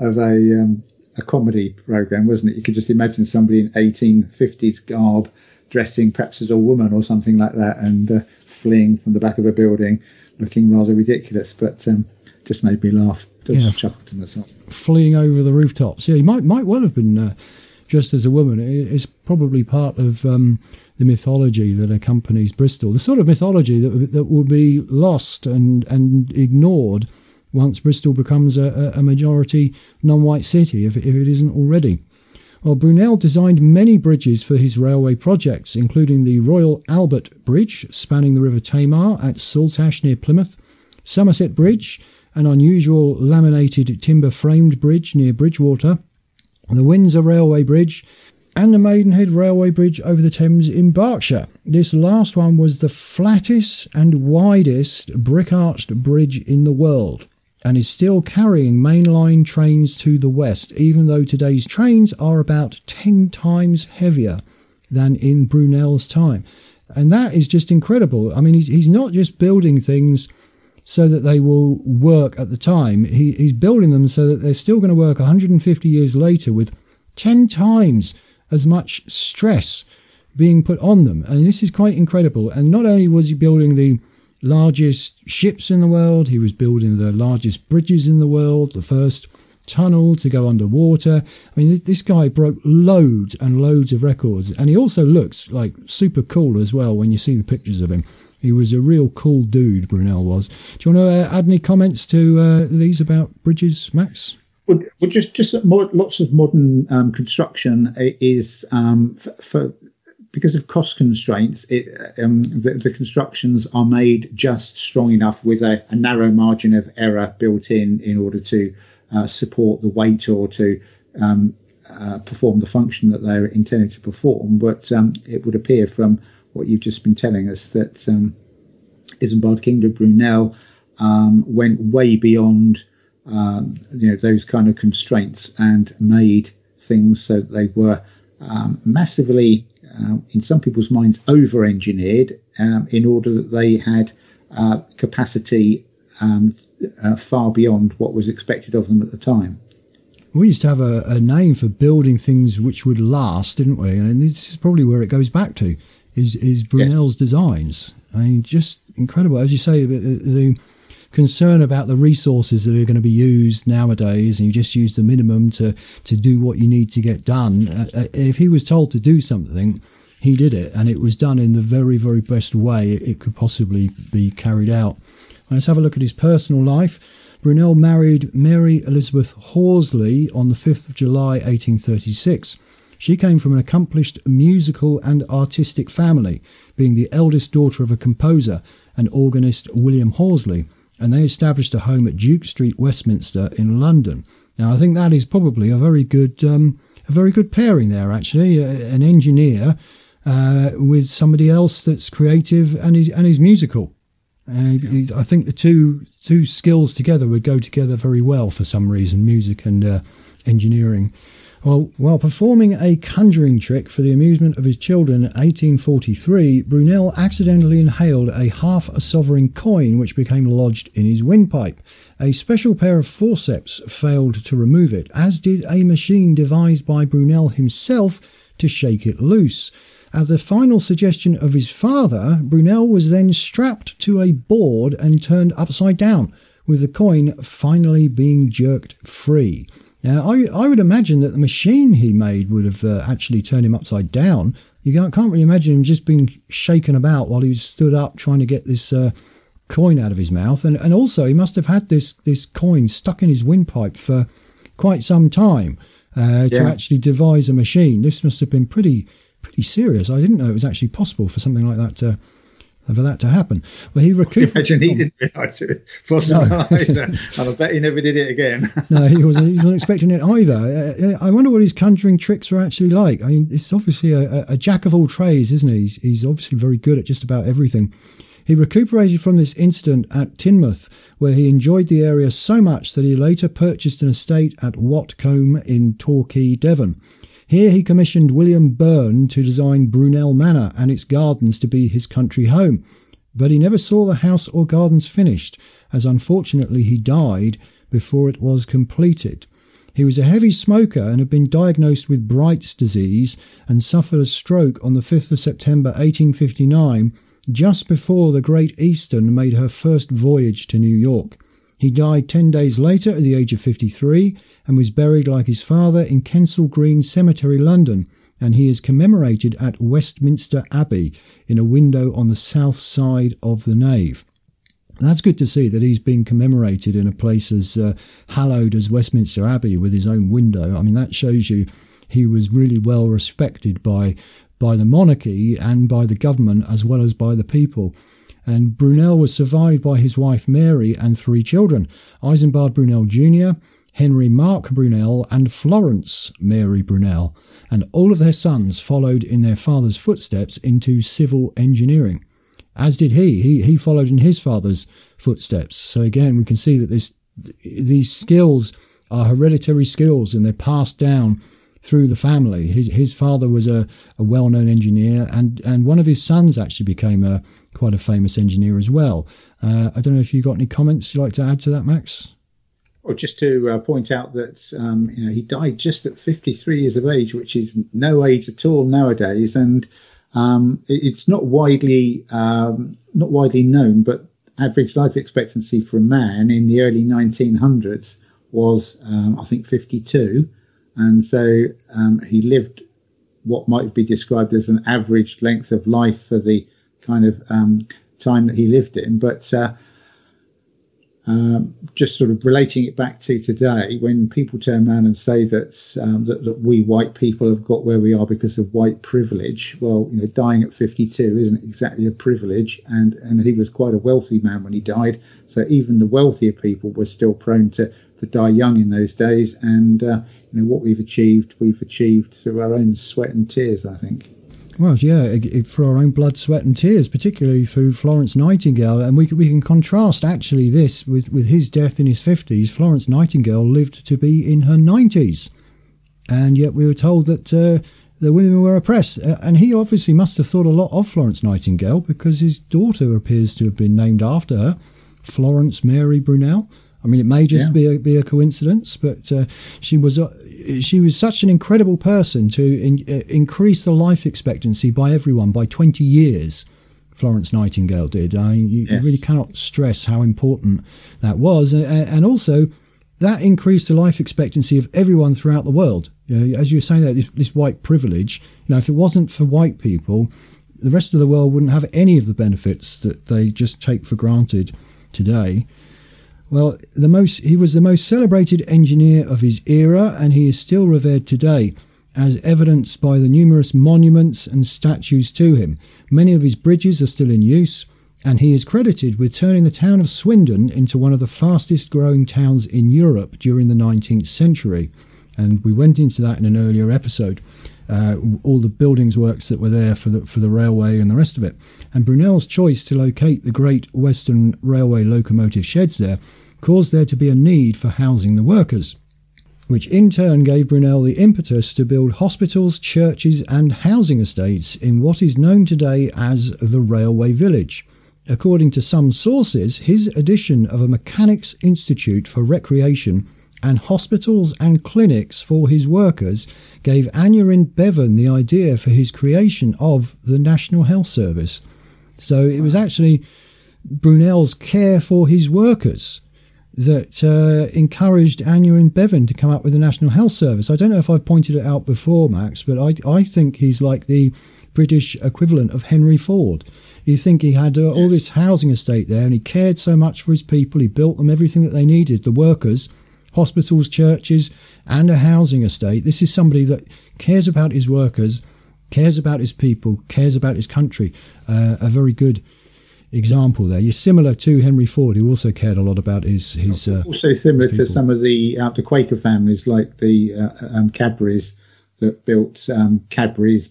a comedy program, wasn't it? You could just imagine somebody in 1850s garb dressing perhaps as a woman or something like that and fleeing from the back of a building, looking rather ridiculous, but just made me laugh. Just chuckled to myself. Fleeing over the rooftops. Yeah, he might well have been dressed as a woman. It's probably part of the mythology that accompanies Bristol, the sort of mythology that will be lost and ignored once Bristol becomes a majority non-white city, if it isn't already. Well, Brunel designed many bridges for his railway projects, including the Royal Albert Bridge, spanning the River Tamar at Saltash near Plymouth, Somerset Bridge, an unusual laminated timber-framed bridge near Bridgewater, the Windsor Railway Bridge, and the Maidenhead Railway Bridge over the Thames in Berkshire. This last one was the flattest and widest brick-arched bridge in the world, and is still carrying mainline trains to the west, even though today's trains are about 10 times heavier than in Brunel's time. And that is just incredible. I mean, he's not just building things so that they will work at the time. He's building them so that they're still going to work 150 years later with 10 times as much stress being put on them. And this is quite incredible. And not only was he building the largest ships in the world, he was building the largest bridges in the world, the first tunnel to go underwater. I mean, this guy broke loads and loads of records. And he also looks like super cool as well when you see the pictures of him. He was a real cool dude, Brunel was. Do you want to add any comments to these about bridges, Max? Well, just lots of modern construction is for because of cost constraints, the constructions are made just strong enough with a narrow margin of error built in order to support the weight or to perform the function that they're intended to perform. But it would appear from what you've just been telling us that Isambard Kingdom Brunel went way beyond those kind of constraints and made things so that they were massively, in some people's minds, over-engineered in order that they had capacity far beyond what was expected of them at the time. We used to have a name for building things which would last, didn't we? And this is probably where it goes back to, is Brunel's designs. I mean, just incredible. As you say, the concern about the resources that are going to be used nowadays, and you just use the minimum to do what you need to get done. If he was told to do something, he did it, and it was done in the very, very best way it could possibly be carried out. Let's have a look at his personal life. Brunel married Mary Elizabeth Horsley on the 5th of July 1836. She came from an accomplished musical and artistic family, being the eldest daughter of a composer and organist, William Horsley, and they established a home at Duke Street, Westminster in London. Now, I think that is probably a very good pairing there, actually, an engineer with somebody else that's creative and is musical. I think the two skills together would go together very well for some reason, music and engineering. Well, while performing a conjuring trick for the amusement of his children in 1843, Brunel accidentally inhaled a half-a-sovereign coin which became lodged in his windpipe. A special pair of forceps failed to remove it, as did a machine devised by Brunel himself to shake it loose. At the final suggestion of his father, Brunel was then strapped to a board and turned upside down, with the coin finally being jerked free. Now, I would imagine that the machine he made would have actually turned him upside down. You can't really imagine him just being shaken about while he was stood up trying to get this coin out of his mouth. And also, he must have had this coin stuck in his windpipe for quite some time to actually devise a machine. This must have been pretty serious. I didn't know it was actually possible for something like that to happen. Well, he recouped. Imagine he didn't realise it possible either, and I bet he never did it again. No, he wasn't expecting it either. I wonder what his conjuring tricks are actually like. I mean, it's obviously a jack of all trades, isn't he? He's obviously very good at just about everything. He recuperated from this incident at Teignmouth, where he enjoyed the area so much that he later purchased an estate at Watcombe in Torquay, Devon. Here he commissioned William Byrne to design Brunel Manor and its gardens to be his country home. But he never saw the house or gardens finished, as unfortunately he died before it was completed. He was a heavy smoker and had been diagnosed with Bright's disease and suffered a stroke on the 5th of September 1859, just before the Great Eastern made her first voyage to New York. He died 10 days later at the age of 53 and was buried like his father in Kensal Green Cemetery, London, and he is commemorated at Westminster Abbey in a window on the south side of the nave. That's good to see that he's been commemorated in a place as hallowed as Westminster Abbey with his own window. I mean, that shows you he was really well respected by the monarchy and by the government as well as by the people. And Brunel was survived by his wife Mary and 3 children, Isambard Brunel Jr., Henry Mark Brunel and Florence Mary Brunel, and all of their sons followed in their father's footsteps into civil engineering. As did he. He followed in his father's footsteps. So again, we can see that these skills are hereditary skills and they're passed down through the family. His father was a well-known engineer, and one of his sons actually became quite a famous engineer as well. I don't know if you've got any comments you'd like to add to that, Max? Well, just to point out that he died just at 53 years of age, which is no age at all nowadays, and it's not widely known, but average life expectancy for a man in the early 1900s was, I think, 52. And so he lived what might be described as an average length of life for the kind of time that he lived in. But just sort of relating it back to today, when people turn around and say that we white people have got where we are because of white privilege, well, dying at 52 isn't exactly a privilege, and he was quite a wealthy man when he died. So even the wealthier people were still prone to die young in those days. And what we've achieved through our own sweat and tears, I think. Well, yeah, for our own blood, sweat and tears, particularly through Florence Nightingale. And we can contrast actually this with his death in his 50s. Florence Nightingale lived to be in her 90s. And yet we were told that the women were oppressed. And he obviously must have thought a lot of Florence Nightingale, because his daughter appears to have been named after her, Florence Mary Brunel. I mean, it may just be a coincidence, but she was such an incredible person to increase the life expectancy by everyone by 20 years. Florence Nightingale did. I mean, you really cannot stress how important that was, and also that increased the life expectancy of everyone throughout the world. As you were saying, that this white privilege. If it wasn't for white people, the rest of the world wouldn't have any of the benefits that they just take for granted today. Well, he was the most celebrated engineer of his era, and he is still revered today, as evidenced by the numerous monuments and statues to him. Many of his bridges are still in use, and he is credited with turning the town of Swindon into one of the fastest growing towns in Europe during the 19th century. And we went into that in an earlier episode, all the buildings works that were there for the railway and the rest of it. And Brunel's choice to locate the Great Western Railway locomotive sheds there caused there to be a need for housing the workers, which in turn gave Brunel the impetus to build hospitals, churches and housing estates in what is known today as the Railway Village. According to some sources, his addition of a mechanics institute for recreation and hospitals and clinics for his workers gave Aneurin Bevan the idea for his creation of the National Health Service. So it was actually Brunel's care for his workers that encouraged Aneurin Bevan to come up with the National Health Service. I don't know if I've pointed it out before, Max, but I think he's like the British equivalent of Henry Ford. You think he had all this housing estate there, and he cared so much for his people. He built them everything that they needed, the workers, hospitals, churches, and a housing estate. This is somebody that cares about his workers, cares about his people, cares about his country. A very good example there. You're similar to Henry Ford, who also cared a lot about his also similar to some of the Quaker families, like the Cadburys that built Cadbury's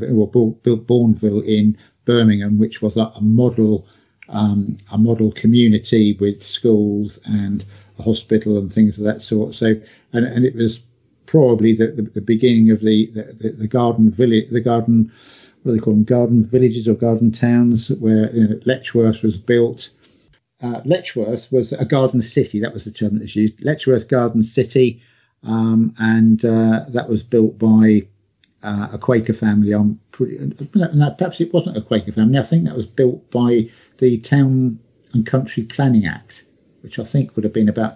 built Bourneville in Birmingham, which was a model community with schools and a hospital and things of that sort. So and it was probably the beginning of the garden village, the garden. What do they call them? Garden villages or garden towns, where Letchworth was built. Letchworth was a garden city. That was the term that was used. Letchworth Garden City, and that was built by a Quaker family. Perhaps it wasn't a Quaker family. I think that was built by the Town and Country Planning Act, which I think would have been about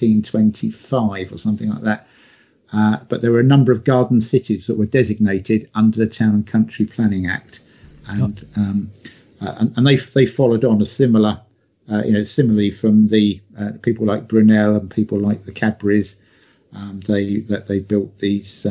1925 or something like that. But there were a number of garden cities that were designated under the Town and Country Planning Act, and they followed on a similar, similarly from the people like Brunel and people like the Cadburys. They built these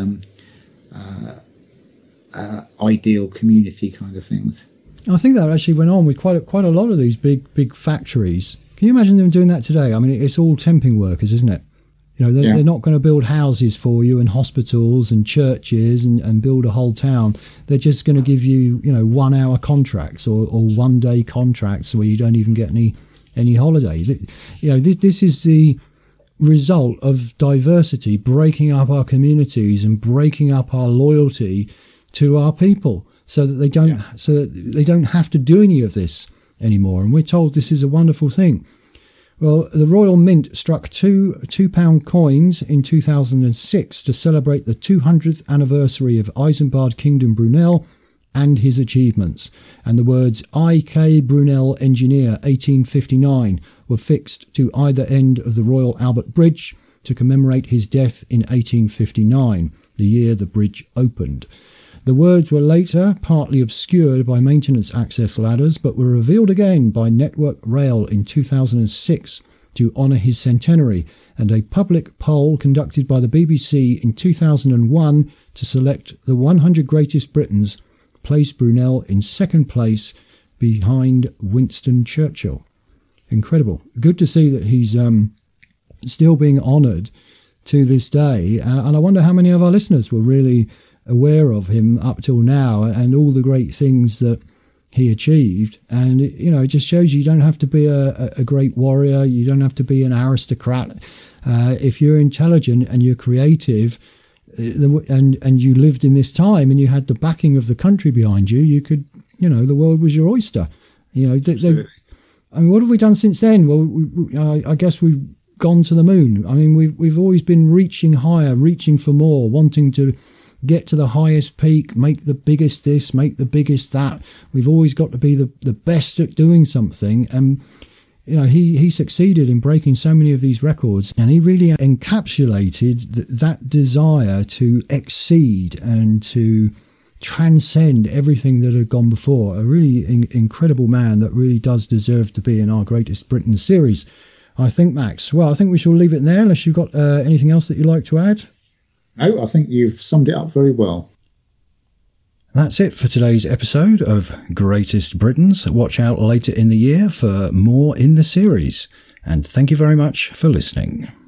ideal community kind of things. I think that actually went on with quite a lot of these big factories. Can you imagine them doing that today? I mean, it's all temping workers, isn't it? They're not going to build houses for you and hospitals and churches and build a whole town. They're just going to give you, 1 hour contracts or 1 day contracts where you don't even get any holiday. This is the result of diversity breaking up our communities and breaking up our loyalty to our people, so that they don't have to do any of this anymore. And we're told this is a wonderful thing. Well, the Royal Mint struck two £2 coins in 2006 to celebrate the 200th anniversary of Isambard Kingdom Brunel and his achievements. And the words I.K. Brunel Engineer 1859 were fixed to either end of the Royal Albert Bridge to commemorate his death in 1859, the year the bridge opened. The words were later partly obscured by maintenance access ladders, but were revealed again by Network Rail in 2006 to honour his centenary, and a public poll conducted by the BBC in 2001 to select the 100 greatest Britons placed Brunel in second place behind Winston Churchill. Incredible. Good to see that he's still being honoured to this day. And I wonder how many of our listeners were really aware of him up till now and all the great things that he achieved. And, it just shows you don't have to be a great warrior. You don't have to be an aristocrat. If you're intelligent and you're creative and you lived in this time and you had the backing of the country behind you, you could, the world was your oyster. I mean, what have we done since then? Well, I guess we've gone to the moon. I mean, we've always been reaching higher, reaching for more, wanting to get to the highest peak, make the biggest this, make the biggest that. We've always got to be the best at doing something. And, he succeeded in breaking so many of these records, and he really encapsulated that desire to exceed and to transcend everything that had gone before. A really incredible man that really does deserve to be in our Greatest Britain series, I think, Max. Well, I think we shall leave it there unless you've got anything else that you'd like to add. No, I think you've summed it up very well. That's it for today's episode of Greatest Britons. Watch out later in the year for more in the series. And thank you very much for listening.